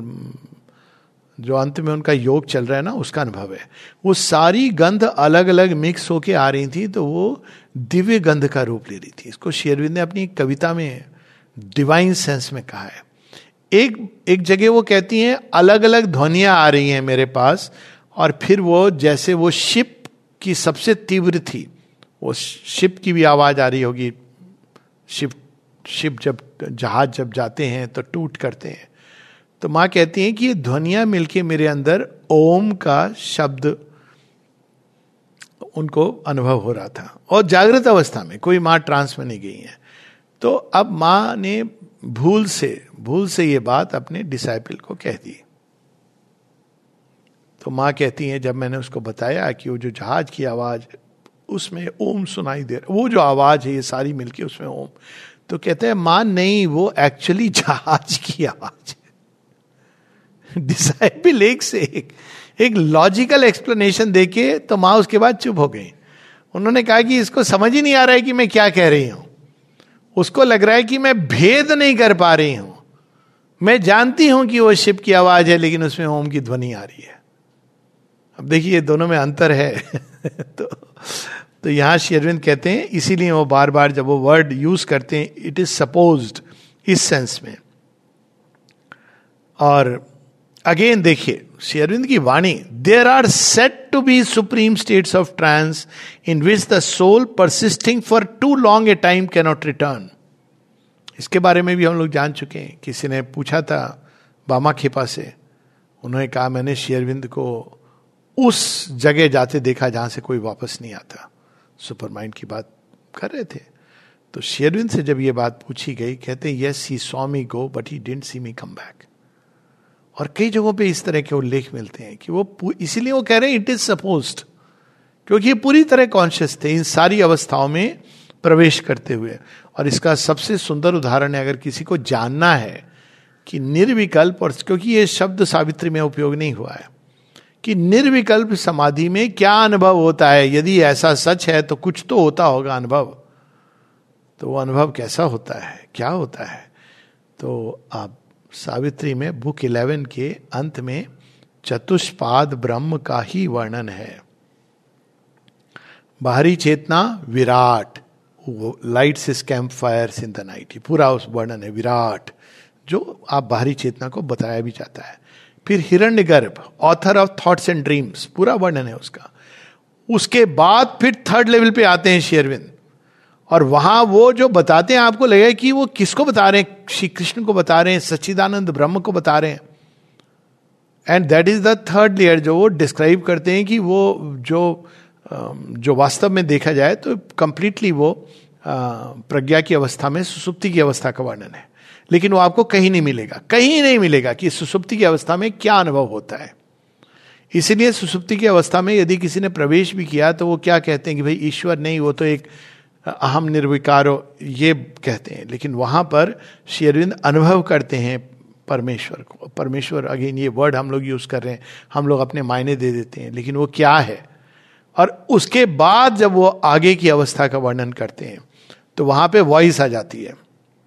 जो अंत में उनका योग चल रहा है ना, उसका अनुभव है। वो सारी गंध अलग अलग मिक्स होके आ रही थी, तो वो दिव्य गंध का रूप ले रही थी। इसको श्री अरविंद ने अपनी कविता में डिवाइन सेंस में कहा है। एक एक जगह वो कहती हैं अलग अलग ध्वनियां आ रही हैं मेरे पास, और फिर वो जैसे वो शिप की सबसे तीव्र थी, वो शिप की भी आवाज आ रही होगी। शिप शिप जब जहाज जब जाते हैं तो टूट करते हैं, तो माँ कहती हैं कि ये ध्वनियां मिलके मेरे अंदर ओम का शब्द उनको अनुभव हो रहा था, और जागृत अवस्था में, कोई माँ ट्रांस में नहीं गई है। तो अब माँ ने भूल से भूल से ये बात अपने डिसाइपल को कह दी। तो माँ कहती हैं जब मैंने उसको बताया कि वो जो जहाज की आवाज उसमें ओम सुनाई दे रहा, वो जो आवाज है ये सारी मिलके उसमें ओम। तो कहते हैं मां नहीं, वो एक्चुअली जहाज की आवाज है। डिसाइपल एक से एक एक लॉजिकल एक्सप्लेनेशन देके, तो मां उसके बाद चुप हो गई। उन्होंने कहा कि इसको समझ ही नहीं आ रहा है कि मैं क्या कह रही हूं, उसको लग रहा है कि मैं भेद नहीं कर पा रही हूं, मैं जानती हूं कि वो शिप की आवाज है लेकिन उसमें ओम की ध्वनि आ रही है। अब देखिए दोनों में अंतर है। तो तो यहां श्री अरविंद कहते हैं, इसीलिए वो बार बार जब वो वर्ड यूज करते हैं इट इज सपोज्ड इस सेंस में। और अगेन देखिए श्री अरविंद की वाणी, there are said to be supreme states of trance in which the soul persisting for too long a time can not return. इसके बारे में भी हम लोग जान चुके हैं। किसी ने पूछा था बामा खेपा से, उन्होंने कहा मैंने श्री अरविंद को उस जगह जाते देखा जहां से कोई वापस नहीं आता। सुपर माइंड की बात कर रहे थे। तो श्री अरविंद से जब ये बात पूछी गई, कहते हैं yes he saw me go but he didn't see me come back. और कई जगहों पे इस तरह के उल्लेख मिलते हैं कि वो, इसीलिए वो कह रहे हैं इट इज सपोज्ड, क्योंकि ये पूरी तरह कॉन्शियस थे इन सारी अवस्थाओं में प्रवेश करते हुए। और इसका सबसे सुंदर उदाहरण है, अगर किसी को जानना है कि निर्विकल्प, और क्योंकि ये शब्द सावित्री में उपयोग नहीं हुआ है, कि निर्विकल्प समाधि में क्या अनुभव होता है, यदि ऐसा सच है तो कुछ तो होता होगा अनुभव। तो वो अनुभव कैसा होता है, क्या होता है? तो आप सावित्री में बुक इलेवन के अंत में चतुष्पाद ब्रह्म का ही वर्णन है। बाहरी चेतना विराट, lights is camp fires in the night, पूरा उस वर्णन है विराट, जो आप बाहरी चेतना को बताया भी जाता है। फिर Hiranyagarbha, author of thoughts and dreams, पूरा वर्णन है उसका। उसके बाद फिर थर्ड लेवल पे आते हैं श्री अरविंद, और वहां वो जो बताते हैं आपको लगेगा कि वो किसको बता रहे हैं, श्री कृष्ण को बता रहे हैं, सच्चिदानंद ब्रह्म को बता रहे हैं। And that is the third layer, जो वो डिस्क्राइब करते हैं कि वो जो जो वास्तव में देखा जाए तो कंप्लीटली वो प्रज्ञा की अवस्था में सुसुप्ति की अवस्था का वर्णन है। लेकिन वो आपको कहीं नहीं मिलेगा, कहीं नहीं मिलेगा कि सुसुप्ति की अवस्था में क्या अनुभव होता है। इसीलिए सुसुप्ति की अवस्था में यदि किसी ने प्रवेश भी किया तो वो क्या कहते हैं कि भाई ईश्वर नहीं, वो तो एक अहम निर्विकारो, ये कहते हैं। लेकिन वहां पर श्री अरविंद अनुभव करते हैं परमेश्वर को। परमेश्वर, अगेन ये वर्ड हम लोग यूज कर रहे हैं, हम लोग अपने मायने दे देते हैं, लेकिन वो क्या है। और उसके बाद जब वो आगे की अवस्था का वर्णन करते हैं तो वहां पे वॉइस आ जाती है।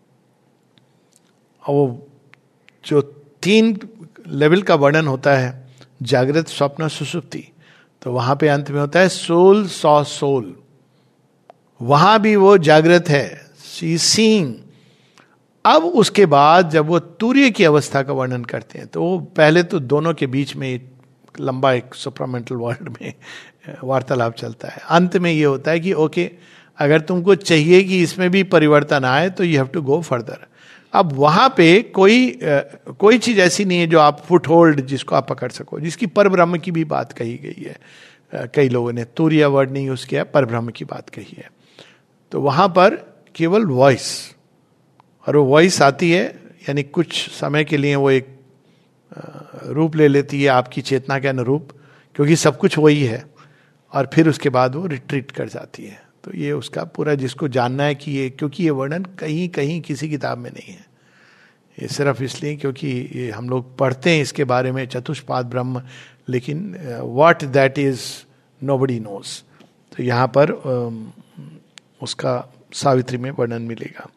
और वो जो तीन लेवल का वर्णन होता है, जागृत, स्वप्न, सुसुप्ति, तो वहां पे अंत में होता है सोल सॉ सोल। वहां भी वो जागृत है, शी सीइंग। अब उसके बाद जब वो तूर्य की अवस्था का वर्णन करते हैं तो वो पहले तो दोनों के बीच में एक लंबा एक सुप्रामेंटल वर्ल्ड में वार्तालाप चलता है। अंत में ये होता है कि ओके, अगर तुमको चाहिए कि इसमें भी परिवर्तन आए तो you have to go further. अब वहां पे कोई कोई चीज ऐसी नहीं है जो आप फुट होल्ड, जिसको आप पकड़ सको, जिसकी परब्रह्म की भी बात कही गई है। कई लोगों ने तूर्य वर्ड नहीं यूज किया, परब्रह्म की बात कही है। तो वहां पर केवल वॉइस, और वो वॉइस आती है, यानी कुछ समय के लिए वो एक रूप ले लेती है आपकी चेतना के अनुरूप, क्योंकि सब कुछ वही है, और फिर उसके बाद वो रिट्रीट कर जाती है। तो ये उसका पूरा, जिसको जानना है कि ये, क्योंकि ये वर्णन कहीं कहीं किसी किताब में नहीं है, ये सिर्फ इसलिए क्योंकि ये हम लोग पढ़ते हैं इसके बारे में, चतुष्पाद ब्रह्म, लेकिन what that is nobody knows. तो यहाँ पर उसका सावित्री में वर्णन मिलेगा।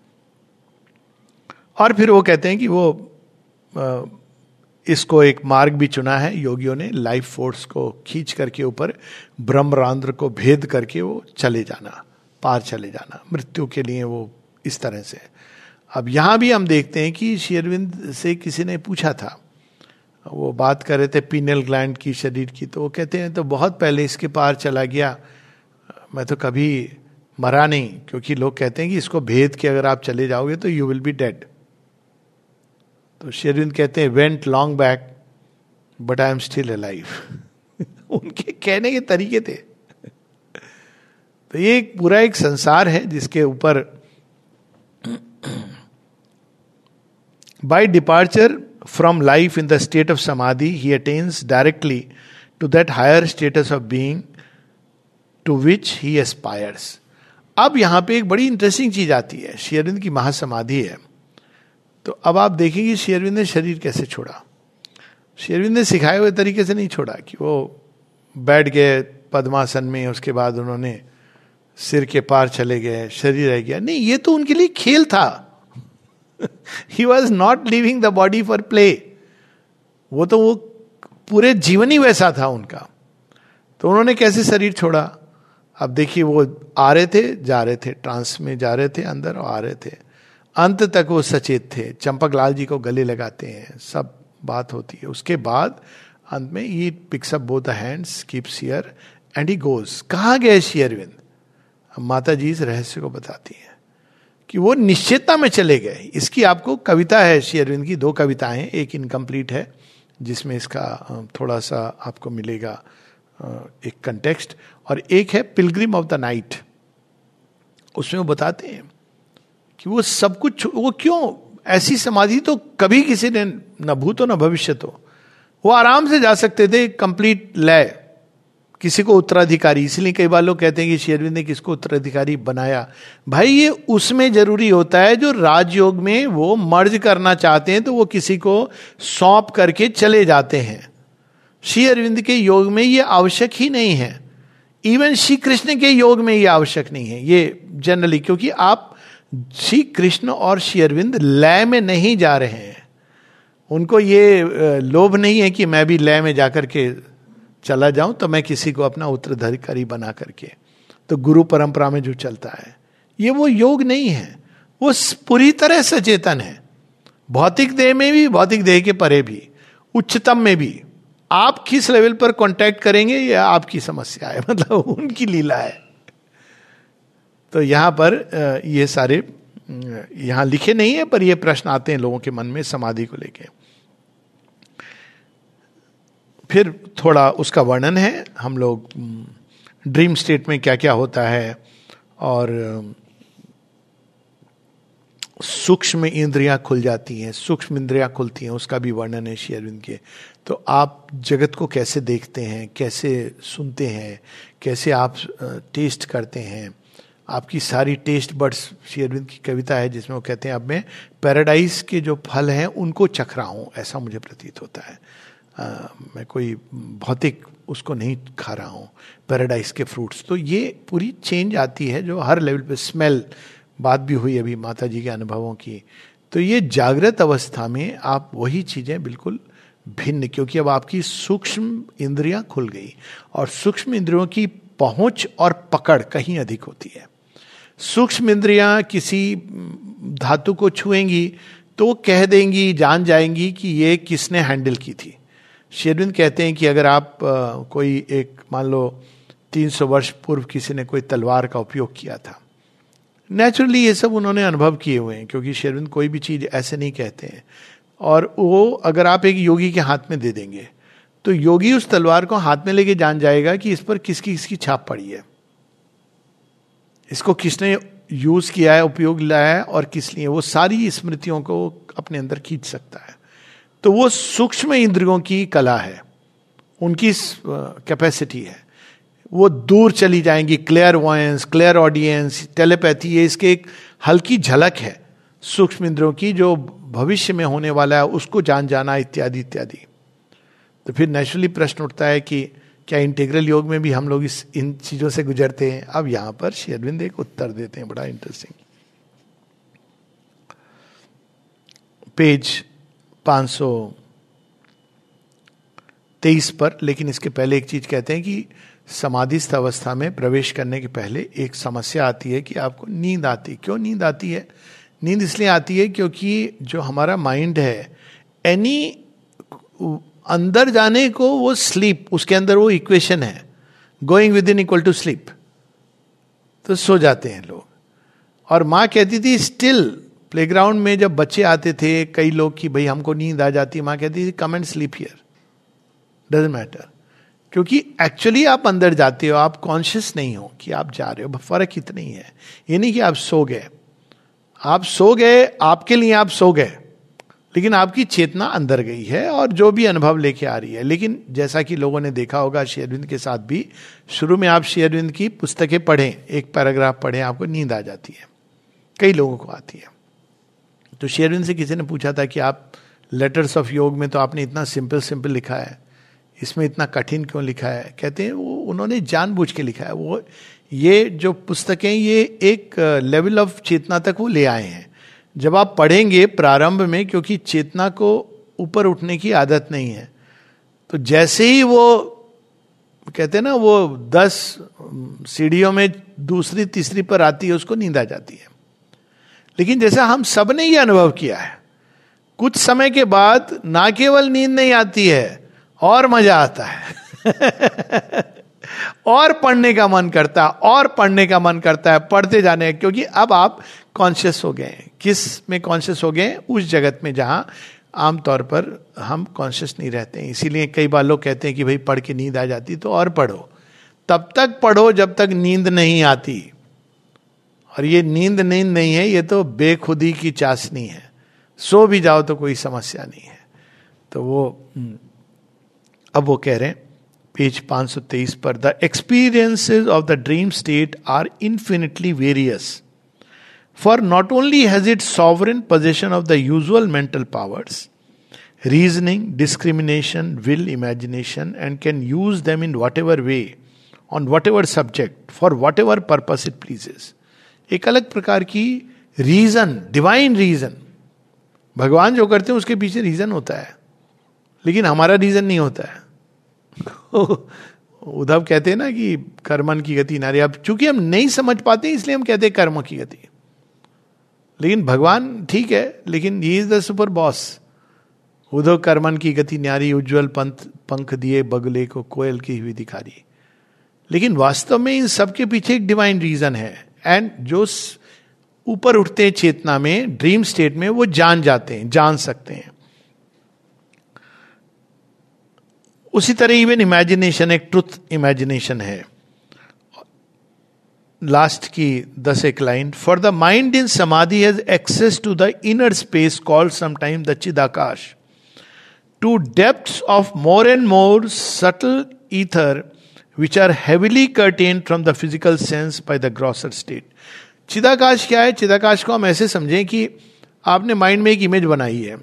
और फिर वो कहते हैं कि वो इसको एक मार्ग भी चुना है योगियों ने, लाइफ फोर्स को खींच करके ऊपर ब्रह्मरांध्र को भेद करके वो चले जाना, पार चले जाना मृत्यु के लिए, वो इस तरह से। अब यहां भी हम देखते हैं कि श्री अरविंद से किसी ने पूछा था, वो बात कर रहे थे पीनल ग्लैंड की, शरीर की, तो वो कहते हैं तो बहुत पहले इसके पार चला गया, मैं तो कभी मरा नहीं, क्योंकि लोग कहते हैं कि इसको भेद के अगर आप चले जाओगे तो यू विल बी डेड। तो श्री अरविंद कहते हैं went long back but I am still alive. उनके कहने के तरीके थे। तो ये एक पूरा एक संसार है जिसके ऊपर by departure from life in the state of samadhi he attains directly to that higher status of being to which he aspires. अब यहां पे एक बड़ी इंटरेस्टिंग चीज आती है, श्री अरविंद की महासमाधि है, तो अब आप देखेंगे श्री अरविंद ने शरीर कैसे छोड़ा। श्री अरविंद ने सिखाए हुए तरीके से नहीं छोड़ा कि वो बैठ गए पद्मासन में, उसके बाद उन्होंने सिर के पार चले गए, शरीर रह गया। नहीं, ये तो उनके लिए खेल था। He was not leaving the body for play. वो तो वो पूरे जीवन ही वैसा था उनका। तो उन्होंने कैसे शरीर छोड़ा? अब देखिए, वो आ रहे थे, जा रहे थे, ट्रांस में जा रहे थे अंदर और आ रहे थे, अंत तक वो सचेत थे। चंपक लाल जी को गले लगाते हैं, सब बात होती है। उसके बाद अंत में he picks up both the hands, keeps here and he goes. कहाँ गए श्री अरविंद? माता जी इस रहस्य को बताती हैं कि वो निश्चयता में चले गए। इसकी आपको कविता है श्री अरविंद की, दो कविताएं, एक इनकम्प्लीट है जिसमें इसका थोड़ा सा आपको मिलेगा एक कंटेक्स्ट, और एक है पिलग्रिम ऑफ द नाइट। उसमें वो बताते हैं कि वो सब कुछ, वो क्यों ऐसी समाधि तो कभी किसी ने न भूतो न भविष्य तो, वो आराम से जा सकते थे, कंप्लीट लय, किसी को उत्तराधिकारी। इसलिए कई बार लोग कहते हैं कि श्री अरविंद ने किसको उत्तराधिकारी बनाया। भाई ये उसमें जरूरी होता है जो राजयोग में वो मर्ज करना चाहते हैं, तो वो किसी को सौंप करके चले जाते हैं। श्री अरविंद के योग में ये आवश्यक ही नहीं है, इवन श्री कृष्ण के योग में ये आवश्यक नहीं है ये जनरली, क्योंकि आप श्री कृष्ण और श्री अरविंद लय में नहीं जा रहे हैं। उनको ये लोभ नहीं है कि मैं भी लय में जाकर के चला जाऊं तो मैं किसी को अपना उत्तराधिकारी बना करके। तो गुरु परंपरा में जो चलता है ये वो योग नहीं है, वो पूरी तरह सचेतन है, भौतिक देह में भी, भौतिक देह के परे भी, उच्चतम में भी। आप किस लेवल पर कांटेक्ट करेंगे ये आपकी समस्या है, मतलब उनकी लीला है। तो यहां पर ये सारे यहां लिखे नहीं है, पर ये प्रश्न आते हैं लोगों के मन में समाधि को लेके। फिर थोड़ा उसका वर्णन है, हम लोग ड्रीम स्टेट में क्या क्या होता है, और सूक्ष्म इंद्रियां खुल जाती हैं, सूक्ष्म इंद्रियां खुलती हैं, उसका भी वर्णन है श्री अरविंद के। तो आप जगत को कैसे देखते हैं, कैसे सुनते हैं, कैसे आप टेस्ट करते हैं, आपकी सारी टेस्ट बड्स। श्री अरविंद की कविता है जिसमें वो कहते हैं अब मैं पैराडाइज के जो फल हैं उनको चख रहा हूं, ऐसा मुझे प्रतीत होता है। आ, मैं कोई भौतिक उसको नहीं खा रहा हूँ, पैराडाइज के फ्रूट्स। तो ये पूरी चेंज आती है जो हर लेवल पे, स्मेल बात भी हुई अभी माता जी के अनुभवों की। तो ये जागृत अवस्था में आप वही चीजें बिल्कुल भिन्न, क्योंकि अब आपकी सूक्ष्म इंद्रियां खुल गई, और सूक्ष्म इंद्रियों की पहुंच और पकड़ कहीं अधिक होती है। सूक्ष्म इंद्रियां किसी धातु को छुएंगी तो वो कह देंगी, जान जाएंगी कि ये किसने हैंडल की थी। श्री अरविंद कहते हैं कि अगर आप आ, कोई एक मान लो तीन सौ वर्ष पूर्व किसी ने कोई तलवार का उपयोग किया था, नेचुरली ये सब उन्होंने अनुभव किए हुए हैं, क्योंकि श्री अरविंद कोई भी चीज ऐसे नहीं कहते हैं। और वो अगर आप एक योगी के हाथ में दे देंगे तो योगी उस तलवार को हाथ में लेके जान जाएगा कि इस पर किसकी किसकी छाप पड़ी है, इसको किसने यूज किया है, उपयोग लाया है और किस लिए। वो सारी स्मृतियों को अपने अंदर खींच सकता है। तो वो सूक्ष्म इंद्रियों की कला है, उनकी कैपेसिटी है, वो दूर चली जाएंगी। Clairvoyance, clairaudience, telepathy, ये इसके एक हल्की झलक है सूक्ष्म इंद्रियों की, जो भविष्य में होने वाला है उसको जान जाना, इत्यादि इत्यादि। तो फिर नेचुरली प्रश्न उठता है कि क्या इंटीग्रल योग में भी हम लोग इस इन चीजों से गुजरते हैं? अब यहां पर श्री अरविंद एक उत्तर देते हैं, बड़ा इंटरेस्टिंग। पेज पांच सौ तेईस पर। लेकिन इसके पहले एक चीज कहते हैं कि समाधिस्थ अवस्था में प्रवेश करने के पहले एक समस्या आती है कि आपको नींद आती। क्यों नींद आती है? नींद इसलिए आती है क्योंकि जो हमारा माइंड है, एनी अंदर जाने को वो स्लीप, उसके अंदर वो इक्वेशन है, going within equal to sleep. तो सो जाते हैं लोग। और माँ कहती थी स्टिल, प्लेग्राउंड में जब बच्चे आते थे कई लोग कि भाई हमको नींद आ जाती, माँ कहती थी come and sleep here, doesn't matter. क्योंकि एक्चुअली आप अंदर जाते हो, आप कॉन्शियस नहीं हो कि आप जा रहे हो। फर्क इतना ही है, ये नहीं कि आप सो गए। आप सो गए, आपके लिए आप सो गए, लेकिन आपकी चेतना अंदर गई है और जो भी अनुभव लेके आ रही है। लेकिन जैसा कि लोगों ने देखा होगा श्री अरविंद के साथ भी, शुरू में आप श्री अरविंद की पुस्तकें पढ़ें, एक पैराग्राफ पढ़ें, आपको नींद आ जाती है, कई लोगों को आती है। तो श्री अरविंद से किसी ने पूछा था कि आप लेटर्स ऑफ योग में तो आपने इतना सिंपल सिंपल लिखा है, इसमें इतना कठिन क्यों लिखा है? कहते हैं वो उन्होंने जानबूझ के लिखा है। वो ये जो पुस्तकें ये एक लेवल ऑफ चेतना तक वो ले आए हैं। जब आप पढ़ेंगे प्रारंभ में, क्योंकि चेतना को ऊपर उठने की आदत नहीं है, तो जैसे ही वो कहते हैं ना वो दस सीढ़ियों में दूसरी तीसरी पर आती है, उसको नींद आ जाती है। लेकिन जैसा हम सब ने ये अनुभव किया है, कुछ समय के बाद ना केवल नींद नहीं आती है और मजा आता है और पढ़ने का मन करता है, और पढ़ने का मन करता है, पढ़ते जाने, क्योंकि अब आप कॉन्शियस हो गए हैं। किस में कॉन्शियस हो गए? उस जगत में जहां आमतौर पर हम कॉन्शियस नहीं रहते हैं। इसीलिए कई बार लोग कहते हैं कि भाई पढ़ के नींद आ जाती तो और पढ़ो। तब तक पढ़ो जब तक नींद नहीं आती। और ये नींद नींद नहीं है, ये तो बेखुदी की चाशनी है। सो भी जाओ तो कोई समस्या नहीं है। तो वो अब वो कह रहे हैं पेज पाँच सौ तेईस पर, the experiences of the dream state are infinitely various, for not only has it sovereign possession of the usual mental powers, reasoning, discrimination, will, imagination, and can use them in whatever way, on whatever subject, for whatever purpose it pleases. एक अलग प्रकार की reason, divine reason, भगवान जो करते हैं उसके पीछे रीजन होता है, लेकिन हमारा रीजन नहीं होता है। उद्धव कहते हैं ना कि कर्मन की गति नारी। अब चूंकि हम नहीं समझ पाते इसलिए हम कहते हैं कर्म की गति, लेकिन भगवान ठीक है, लेकिन he is the super boss. Uddhav कर्मन की गति न्यारी, उज्जवल पंथ पंख दिए बगुले को कोयल की हुई दिखारी। लेकिन वास्तव में इन सबके पीछे एक डिवाइन रीजन है। एंड जो ऊपर उठते हैं चेतना में, ड्रीम स्टेट में, वो जान जाते हैं, जान सकते हैं। उसी तरह इवन इमेजिनेशन एक ट्रुथ इमेजिनेशन है। लास्ट की दस एक line, for the mind in samadhi has access to the inner space called sometime the chidakash, to depths of more and more subtle ether which are heavily curtained from the physical sense by the grosser state. चिदाकाश क्या है? चिदाकाश को हम ऐसे समझें कि आपने mind में एक इमेज बनाई है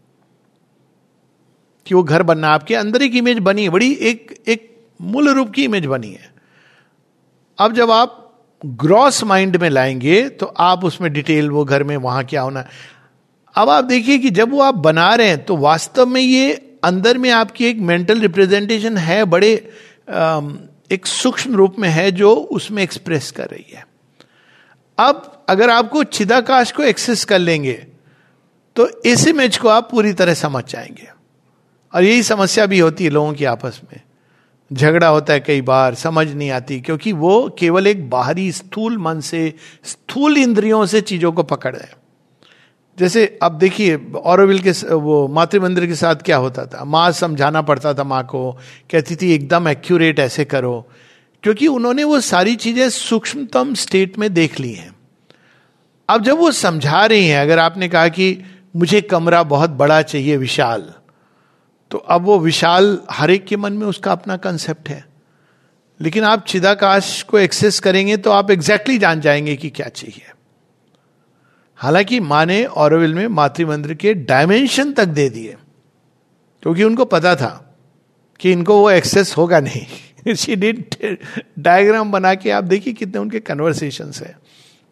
कि वो घर बनना, आपके अंदर एक इमेज बनी है, बड़ी एक एक मूल रूप की इमेज बनी है। अब जब आप ग्रॉस माइंड में लाएंगे तो आप उसमें डिटेल, वो घर में वहां क्या होना। अब आप देखिए कि जब वो आप बना रहे हैं तो वास्तव में ये अंदर में आपकी एक मेंटल रिप्रेजेंटेशन है, बड़े एक सूक्ष्म रूप में है, जो उसमें एक्सप्रेस कर रही है। अब अगर आपको चिदाकाश को एक्सेस कर लेंगे तो इस इमेज को आप पूरी तरह समझ जाएंगे। और यही समस्या भी होती है लोगों की आपस में, झगड़ा होता है कई बार, समझ नहीं आती, क्योंकि वो केवल एक बाहरी स्थूल मन से, स्थूल इंद्रियों से चीजों को पकड़ रहे हैं। जैसे अब देखिए ऑरोविल के वो मातृ मंदिर के साथ क्या होता था, माँ समझाना पड़ता था, माँ को कहती थी एकदम एक्यूरेट ऐसे करो, क्योंकि उन्होंने वो सारी चीजें सूक्ष्मतम स्टेट में देख ली हैं। अब जब वो समझा रही हैं, अगर आपने कहा कि मुझे कमरा बहुत बड़ा चाहिए, विशाल, तो अब वो विशाल हर एक के मन में उसका अपना कंसेप्ट है। लेकिन आप चिदाकाश को एक्सेस करेंगे तो आप एग्जैक्टली जान जाएंगे कि क्या चाहिए। हालांकि माँ ने ऑरोविल में मातृ मंदिर के डायमेंशन तक दे दिए, क्योंकि उनको पता था कि इनको वो एक्सेस होगा नहीं। शी डिड डायग्राम बना के, आप देखिए कितने उनके कन्वर्सेशंस हैं,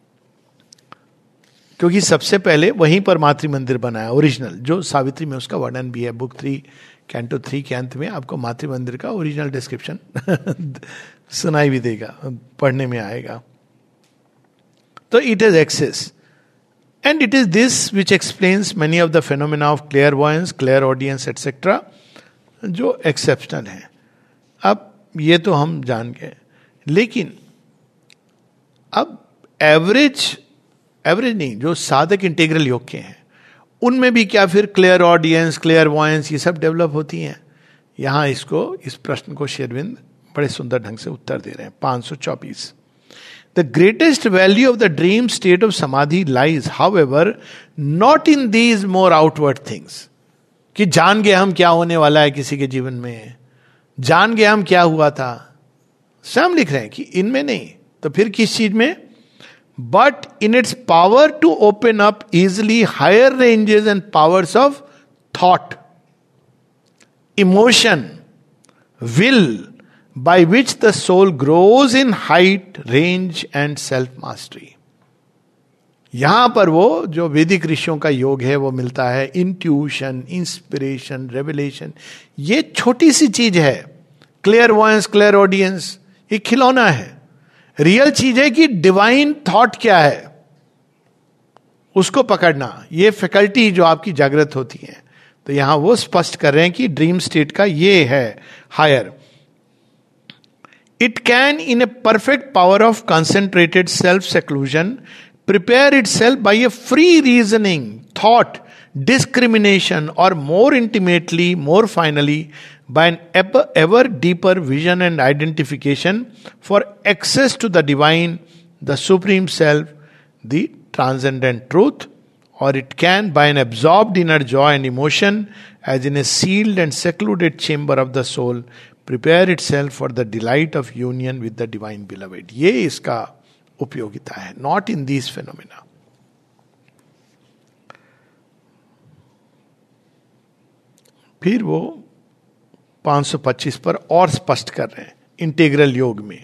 क्योंकि सबसे पहले वहीं पर मातृ मंदिर बनाया ओरिजिनल, जो सावित्री में उसका वर्णन भी है। बुक थ्री कैंटो थ्री के अंत में आपको मातृ मंदिर का ओरिजिनल डिस्क्रिप्शन सुनाई भी देगा, पढ़ने में आएगा। तो it is access, and it is this which explains many of the phenomena of clairvoyance, clairaudience, et cetera, जो exceptional है। अब ये तो हम जान गए, लेकिन अब एवरेज एवरेज नहीं, जो साधक इंटीग्रल योग के हैं, उनमें भी क्या फिर क्लियर ऑडियंस, क्लियरवॉयंस, ये सब डेवलप होती हैं। यहां इसको, इस प्रश्न को श्री अरविंद बड़े सुंदर ढंग से उत्तर दे रहे हैं। पाँच सौ चौबीस, the greatest value of the dream state of samadhi lies however not in these more outward things, कि जान गए हम क्या होने वाला है किसी के जीवन में, जान गए हम क्या हुआ था, स्वयं लिख रहे हैं कि इनमें नहीं, तो फिर किस चीज में? But in its power to open up easily higher ranges and powers of thought, emotion, will, by which the soul grows in height, range and self mastery. यहां पर वो जो वैदिक ऋषियों का योग है वो मिलता है. इंट्यूशन, इंस्पिरेशन, रेवलेशन, ये छोटी सी चीज है. क्लियर वॉयंस, क्लियर ऑडियंस, ये खिलौना है. रियल चीज है कि डिवाइन थॉट क्या है, उसको पकड़ना, ये फैकल्टी जो आपकी जागृत होती है. तो यहां वो स्पष्ट कर रहे हैं कि ड्रीम स्टेट का ये है higher. It can, in a perfect power of concentrated self-seclusion, prepare itself by a free reasoning, thought, discrimination, or more intimately, more finally, by an ever, ever deeper vision and identification for access to the divine, the supreme self, the transcendent truth. Or it can, by an absorbed inner joy and emotion, as in a sealed and secluded chamber of the soul, prepare itself for the delight of union with the divine beloved. ये इसका उपयोगिता है. Not in these phenomena. फिर वो पाँच सौ पच्चीस पर और स्पष्ट कर रहे हैं इंटीग्रल योग में.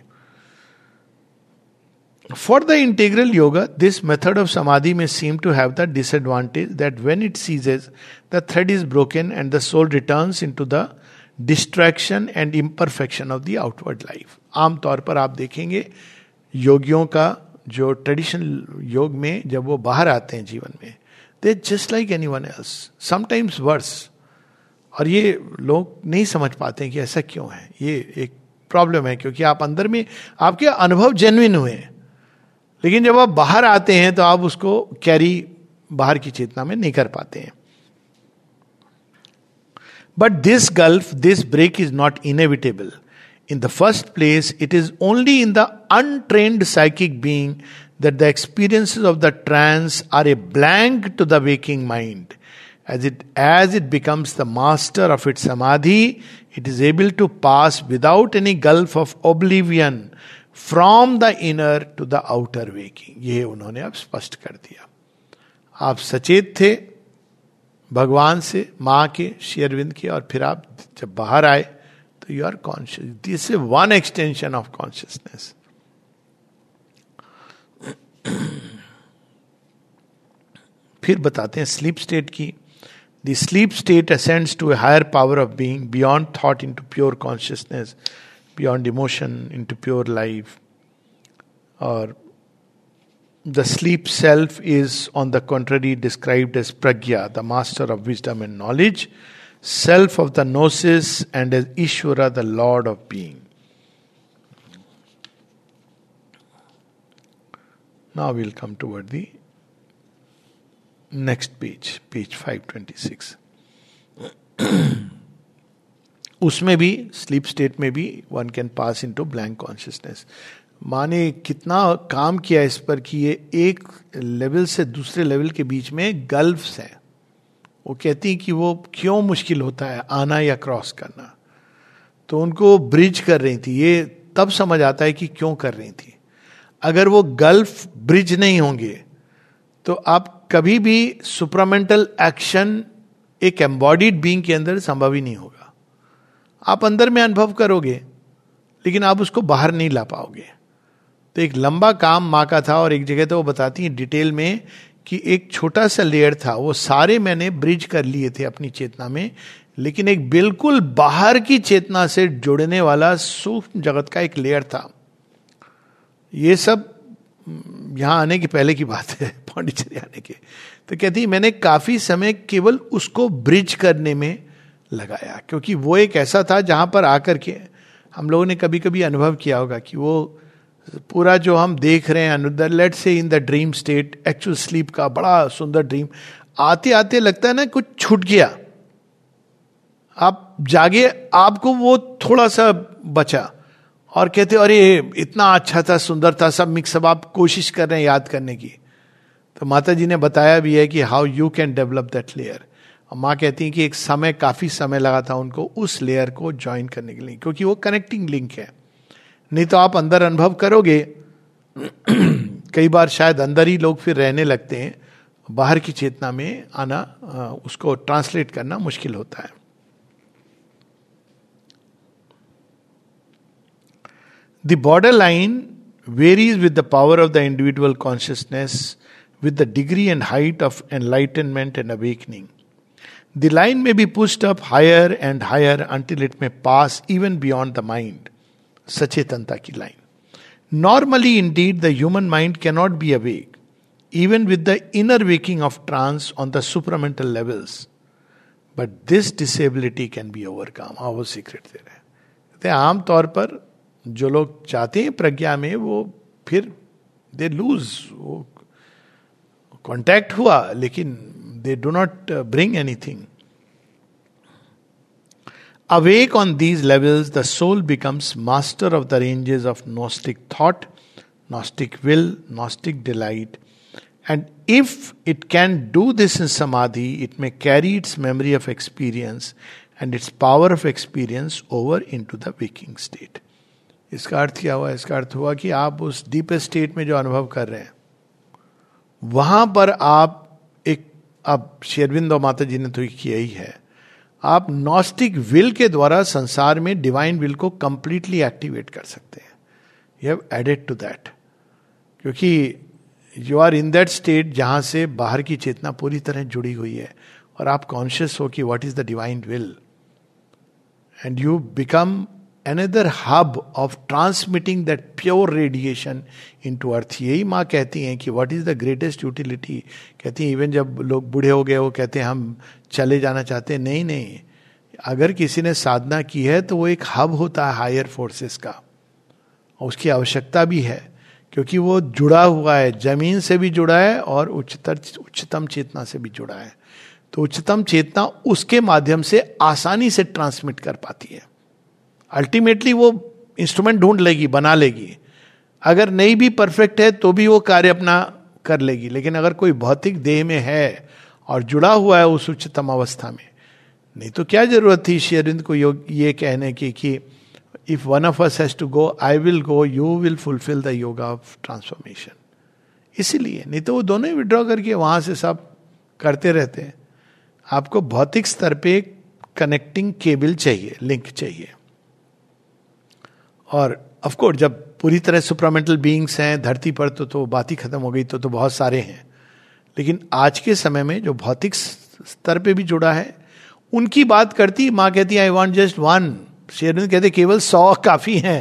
For the integral yoga, this method of samadhi may seem to have the disadvantage that when it ceases, the thread is broken and the soul returns into the distraction and imperfection of the outward life. आमतौर पर आप देखेंगे योगियों का जो traditional योग में जब वो बाहर आते हैं जीवन में, they just like anyone else, sometimes worse. और ये लोग नहीं समझ पाते हैं कि ऐसा क्यों है. ये एक प्रॉब्लम है क्योंकि आप अंदर में आपके अनुभव जेन्युइन हुए हैं, लेकिन जब आप बाहर आते हैं तो आप उसको कैरी बाहर की चेतना में नहीं कर पाते हैं. But this gulf, this break is not inevitable. In the first place, it is only in the untrained psychic being that the experiences of the trance are a blank to the waking mind. As it, as it becomes the master of its samadhi, it is able to pass without any gulf of oblivion from the inner to the outer waking. ये उन्होंने अब स्पष्ट कर दिया. आप सचेत थे भगवान से, माँ के, श्री अरविंद के, और फिर आप जब बाहर आए तो you are conscious. This is one extension of consciousness. फिर बताते हैं स्लीप स्टेट की. The sleep state ascends to a higher power of being beyond thought into pure consciousness, beyond emotion into pure life. और the sleep self is, on the contrary, described as Pragya, the master of wisdom and knowledge, self of the gnosis, and as Ishvara, the lord of being. Now we'll come toward the next page, page five twenty-six. उसमें भी, sleep state में भी, one can pass into blank consciousness. माने कितना काम किया इस पर कि ये एक लेवल से दूसरे लेवल के बीच में गल्फ्स हैं. वो कहती हैं कि वो क्यों मुश्किल होता है आना या क्रॉस करना, तो उनको ब्रिज कर रही थी. ये तब समझ आता है कि क्यों कर रही थी. अगर वो गल्फ ब्रिज नहीं होंगे तो आप कभी भी सुपरामेंटल एक्शन एक एम्बॉडीड बीइंग के अंदर संभव ही नहीं होगा. आप अंदर में अनुभव करोगे लेकिन आप उसको बाहर नहीं ला पाओगे. तो एक लंबा काम माँ का था, और एक जगह तो वो बताती है डिटेल में कि एक छोटा सा लेयर था, वो सारे मैंने ब्रिज कर लिए थे अपनी चेतना में, लेकिन एक बिल्कुल बाहर की चेतना से जुड़ने वाला सूक्ष्म जगत का एक लेयर था. ये सब यहाँ आने के पहले की बात है, पांडिचेरी आने के. तो कहती है मैंने काफी समय केवल उसको ब्रिज करने में लगाया, क्योंकि वो एक ऐसा था जहां पर आकर के हम लोगों ने कभी कभी अनुभव किया होगा कि वो पूरा जो हम देख रहे हैं अनुदर, let's say in the dream state, actual sleep का बड़ा सुंदर ड्रीम, आते आते लगता है ना कुछ छूट गया. आप जागे, आपको वो थोड़ा सा बचा, और कहते अरे इतना अच्छा था, सुंदर था, सब मिक्स, सब आप कोशिश कर रहे हैं याद करने की। तो माता जी ने बताया भी है कि how you can develop that layer. माँ कहती हैं कि एक समय, काफी समय लगा था उनको उस लेयर को ज्वाइन करने के लिए, क्योंकि वो कनेक्टिंग लिंक है। नहीं तो आप अंदर अनुभव करोगे, कई बार शायद अंदर ही लोग फिर रहने लगते हैं, बाहर की चेतना में आना, उसको ट्रांसलेट करना मुश्किल होता है। The border line varies with the power of the individual consciousness, with the degree and height of enlightenment and awakening. The line may be pushed up higher and higher until it may pass even beyond the mind. Sachetanta ki line. Normally, indeed, the human mind cannot be awake, even with the inner waking of trance on the supramental levels. But this disability can be overcome. हाँ, वो secret दे रहे हैं। कहते हैं आम तौर पर जो लोग चाहते हैं प्रज्ञा में, वो फिर दे लूज, वो कॉन्टैक्ट हुआ लेकिन they do not bring anything. Awake on these levels the soul becomes master of the ranges of gnostic thought, gnostic will, gnostic delight, and if it can do this in samadhi, it may carry its memory of experience and its power of experience over into the waking state. इसका अर्थ क्या हुआ? इसका अर्थ हुआ कि आप उस deep state में जो अनुभव कर रहे हैं, वहां पर आप एक, अब श्री अरविंद और माता जी ने तो किया ही है, आप नॉस्टिक विल के द्वारा संसार में डिवाइन विल को कंप्लीटली एक्टिवेट कर सकते हैं। You have added to that, क्योंकि you are in that state जहां से बाहर की चेतना पूरी तरह जुड़ी हुई है और आप कॉन्शियस हो कि what is the divine will, and you become another hub of transmitting that pure radiation into earth. यही माँ कहती हैं कि what is the greatest utility. कहती हैं इवन जब लोग बूढ़े हो गए, वो कहते हैं हम चले जाना चाहते हैं। नहीं नहीं, अगर किसी ने साधना की है तो वो एक हब होता है हायर फोर्सेस का, और उसकी आवश्यकता भी है, क्योंकि वो जुड़ा हुआ है, जमीन से भी जुड़ा है और उच्चतर उच्चतम चेतना से भी जुड़ा है। तो उच्चतम चेतना उसके माध्यम से आसानी से ट्रांसमिट कर पाती है। अल्टीमेटली वो इंस्ट्रूमेंट ढूंढ लेगी, बना लेगी, अगर नहीं भी परफेक्ट है तो भी वो कार्य अपना कर लेगी। लेकिन अगर कोई भौतिक देह में है और जुड़ा हुआ है उस उच्चतम अवस्था में, नहीं तो क्या जरूरत थी श्री अरविंद को योग ये कहने की कि if one of us has to go, I will go, you will fulfil the yoga of transformation. इसीलिए, नहीं तो वो दोनों ही विड्रॉ करके वहां से सब करते रहते हैं। आपको भौतिक स्तर पे कनेक्टिंग केबल चाहिए, लिंक चाहिए। और ऑफ कोर्स जब पूरी तरह सुपरामेंटल बीइंग्स हैं धरती पर तो तो बात ही खत्म हो गई, तो तो बहुत सारे हैं। लेकिन आज के समय में जो भौतिक स्तर पे भी जुड़ा है, उनकी बात करती माँ कहती आई वांट जस्ट वन, शेरविंद कहते केवल सौ काफी हैं।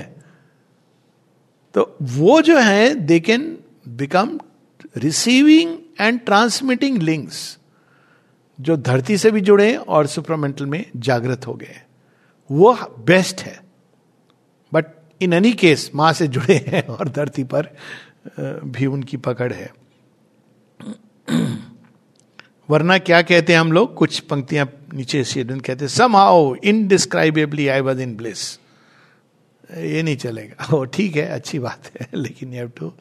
तो वो जो है they can become receiving and transmitting links, जो धरती से भी जुड़े और सुपरामेंटल में जागृत हो गए, वो बेस्ट है। बट इन एनी केस मां से जुड़े हैं और धरती पर भी उनकी पकड़ है। वरना क्या कहते हैं हम लोग, कुछ पंक्तियां नीचे शेरविंद कहते somehow indescribably I was in bliss. ये नहीं चलेगा। ओ ठीक है, अच्छी बात है, लेकिन you have to,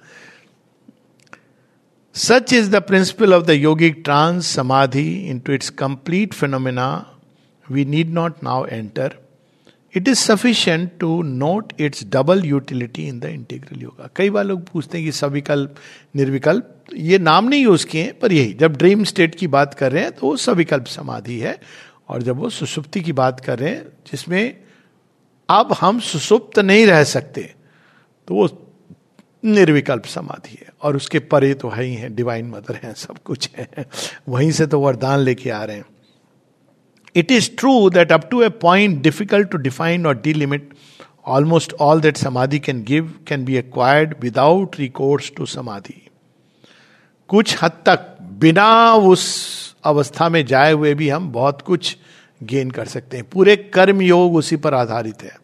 such is the principle of the yogic trance samadhi into its complete phenomena we need not now enter. It is sufficient to note its double utility in the integral yoga. कई बार लोग पूछते हैं कि सविकल्प निर्विकल्प, ये नाम नहीं यूज किए, पर यही जब ड्रीम स्टेट की बात कर रहे हैं तो वो सविकल्प समाधि है, और जब वो सुसुप्ति की बात कर रहे हैं जिसमें अब हम सुसुप्त नहीं रह सकते, तो वो निर्विकल्प समाधि है। और उसके परे तो है ही है, डिवाइन मदर है, सब कुछ है, वहीं से तो वरदान लेके आ रहे हैं। It is true that up to a point difficult to define or delimit, almost all that samadhi can give can be acquired without recourse to samadhi. कुछ हद तक बिना उस अवस्था में जाए हुए भी हम बहुत कुछ गेन कर सकते हैं। पूरे कर्म योग उसी पर आधारित है।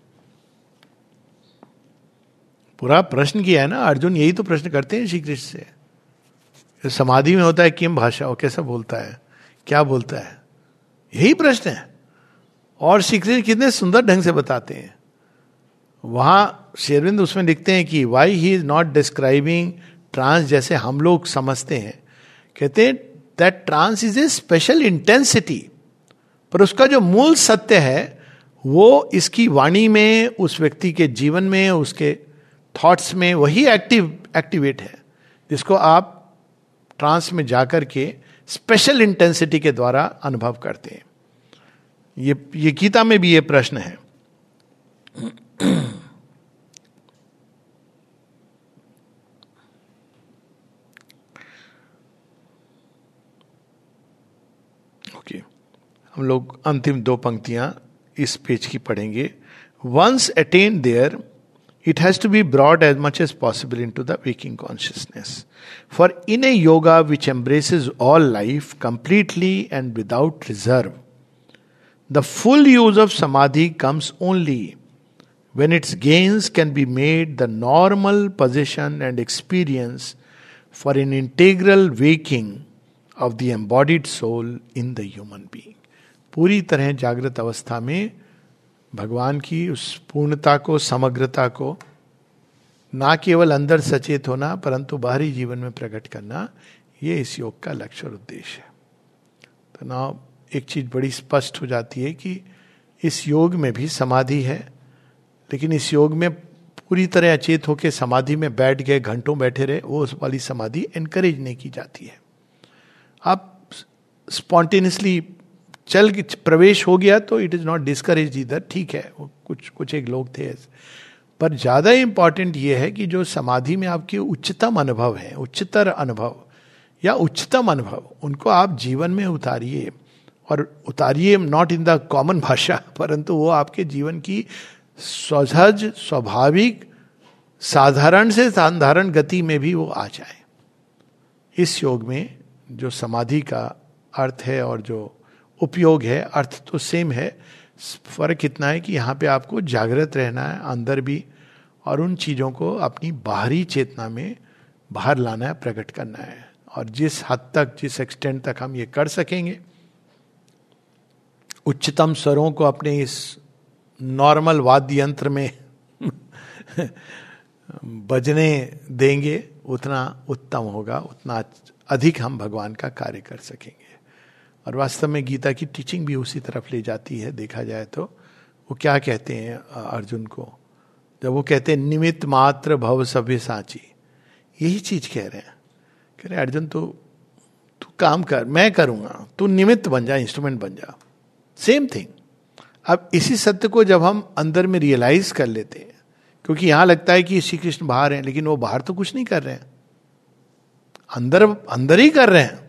पूरा प्रश्न किया है ना अर्जुन, यही तो प्रश्न करते हैं श्री कृष्ण से। समाधि में होता है किम भाषा, वो कैसा बोलता है, क्या बोलता है, यही प्रश्न है। और श्री कृष्ण कितने सुंदर ढंग से बताते हैं। वहां शेरविंद उसमें लिखते हैं कि why he is not describing trance जैसे हम लोग समझते हैं. कहते हैं that trance is a special intensity, पर उसका जो मूल सत्य है वो इसकी वाणी में, उस व्यक्ति के जीवन में, उसके थॉट्स में वही एक्टिव एक्टिवेट है जिसको आप ट्रांस में जाकर के स्पेशल इंटेंसिटी के द्वारा अनुभव करते हैं. ये ये गीता में भी ये प्रश्न है. ओके, हम लोग अंतिम दो पंक्तियां इस पेज की पढ़ेंगे. Once attained there it has to be brought as much as possible into the waking consciousness. For in a yoga which embraces all life completely and without reserve, the full use of samadhi comes only when its gains can be made the normal position and experience for an integral waking of the embodied soul in the human being. पूरी तरह जागृत अवस्था में भगवान की उस पूर्णता को, समग्रता को ना केवल अंदर सचेत होना परंतु बाहरी जीवन में प्रकट करना, ये इस योग का लक्ष्य और उद्देश्य है. तो ना एक चीज बड़ी स्पष्ट हो जाती है कि इस योग में भी समाधि है, लेकिन इस योग में पूरी तरह अचेत होकर समाधि में बैठ गए, घंटों बैठे रहे, वो उस वाली समाधि एनकरेज नहीं की जाती है. आप स्पॉन्टेनियसली चल प्रवेश हो गया तो इट इज नॉट डिस्करेज इधर, ठीक है, वो कुछ कुछ एक लोग थे. पर ज्यादा इंपॉर्टेंट ये है कि जो समाधि में आपके उच्चतम अनुभव है, उच्चतर अनुभव या उच्चतम अनुभव, उनको आप जीवन में उतारिए. और उतारिए नॉट इन द कॉमन भाषा, परंतु वो आपके जीवन की सहज, स्वाभाविक, साधारण से साधारण गति में भी वो आ जाए. इस योग में जो समाधि का अर्थ है और जो उपयोग है, अर्थ तो सेम है, फर्क इतना है कि यहाँ पे आपको जागृत रहना है अंदर भी, और उन चीजों को अपनी बाहरी चेतना में बाहर लाना है, प्रकट करना है. और जिस हद तक, जिस एक्सटेंट तक हम ये कर सकेंगे, उच्चतम स्वरों को अपने इस नॉर्मल वाद्य यंत्र में बजने देंगे, उतना उत्तम होगा, उतना अधिक हम भगवान का कार्य कर सकेंगे. और वास्तव में गीता की टीचिंग भी उसी तरफ ले जाती है. देखा जाए तो वो क्या कहते हैं अर्जुन को, जब वो कहते हैं निमित्त मात्र भव सभ्य साची, यही चीज कह रहे हैं. कह रहे अर्जुन तो तू काम कर, मैं करूंगा, तू निमित्त बन जा, इंस्ट्रूमेंट बन जा. Same thing. अब इसी सत्य को जब हम अंदर में रियलाइज कर लेते हैं, क्योंकि यहां लगता है कि श्री कृष्ण बाहर हैं, लेकिन वो बाहर तो कुछ नहीं कर रहे हैं, अंदर अंदर ही कर रहे हैं.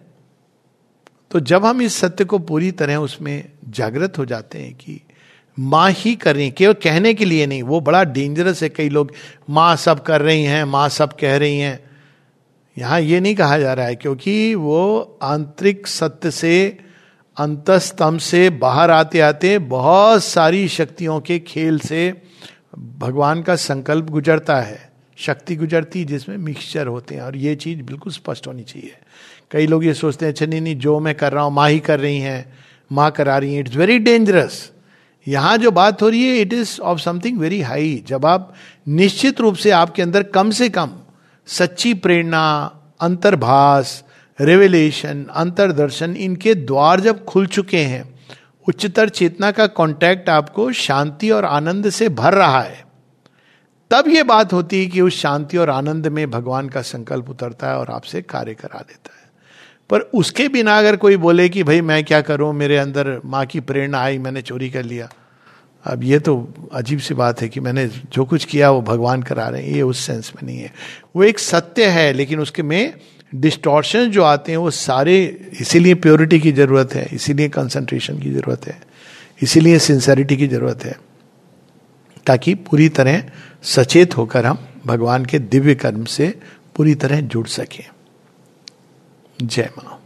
तो जब हम इस सत्य को पूरी तरह उसमें जागृत हो जाते हैं कि माँ ही कर रही, केवल कहने के लिए नहीं, वो बड़ा डेंजरस है. कई लोग माँ सब कर रही हैं, माँ सब कह रही हैं. यहां ये नहीं कहा जा रहा है, क्योंकि वो आंतरिक सत्य से, अंतस्तम से बाहर आते आते बहुत सारी शक्तियों के खेल से भगवान का संकल्प गुजरता है, शक्ति गुजरती जिसमें मिक्सचर होते हैं. और ये चीज बिल्कुल स्पष्ट होनी चाहिए. कई लोग ये सोचते हैं अच्छा नहीं नहीं जो मैं कर रहा हूं माँ ही कर रही हैं, माँ करा रही हैं. It's very dangerous. यहां जो बात हो रही है it is of something very high. जब आप निश्चित रूप से आपके अंदर कम से कम सच्ची प्रेरणा, अंतर्भास, रेवलेशन, अंतर्दर्शन, इनके द्वार जब खुल चुके हैं, उच्चतर चेतना का कांटेक्ट आपको शांति और आनंद से भर रहा है, तब ये बात होती है कि उस शांति और आनंद में भगवान का संकल्प उतरता है और आपसे कार्य करा देता है. पर उसके बिना अगर कोई बोले कि भाई मैं क्या करूं, मेरे अंदर माँ की प्रेरणा आई, मैंने चोरी कर लिया, अब ये तो अजीब सी बात है कि मैंने जो कुछ किया वो भगवान करा रहे हैं. ये उस सेंस में नहीं है. वो एक सत्य है, लेकिन उसके में डिस्टॉर्शन जो आते हैं वो सारे, इसीलिए प्योरिटी की जरूरत है, इसीलिए कंसंट्रेशन की जरूरत है, इसीलिए सिंसेरिटी की जरूरत है, ताकि पूरी तरह सचेत होकर हम भगवान के दिव्य कर्म से पूरी तरह जुड़ सकें. जय मां.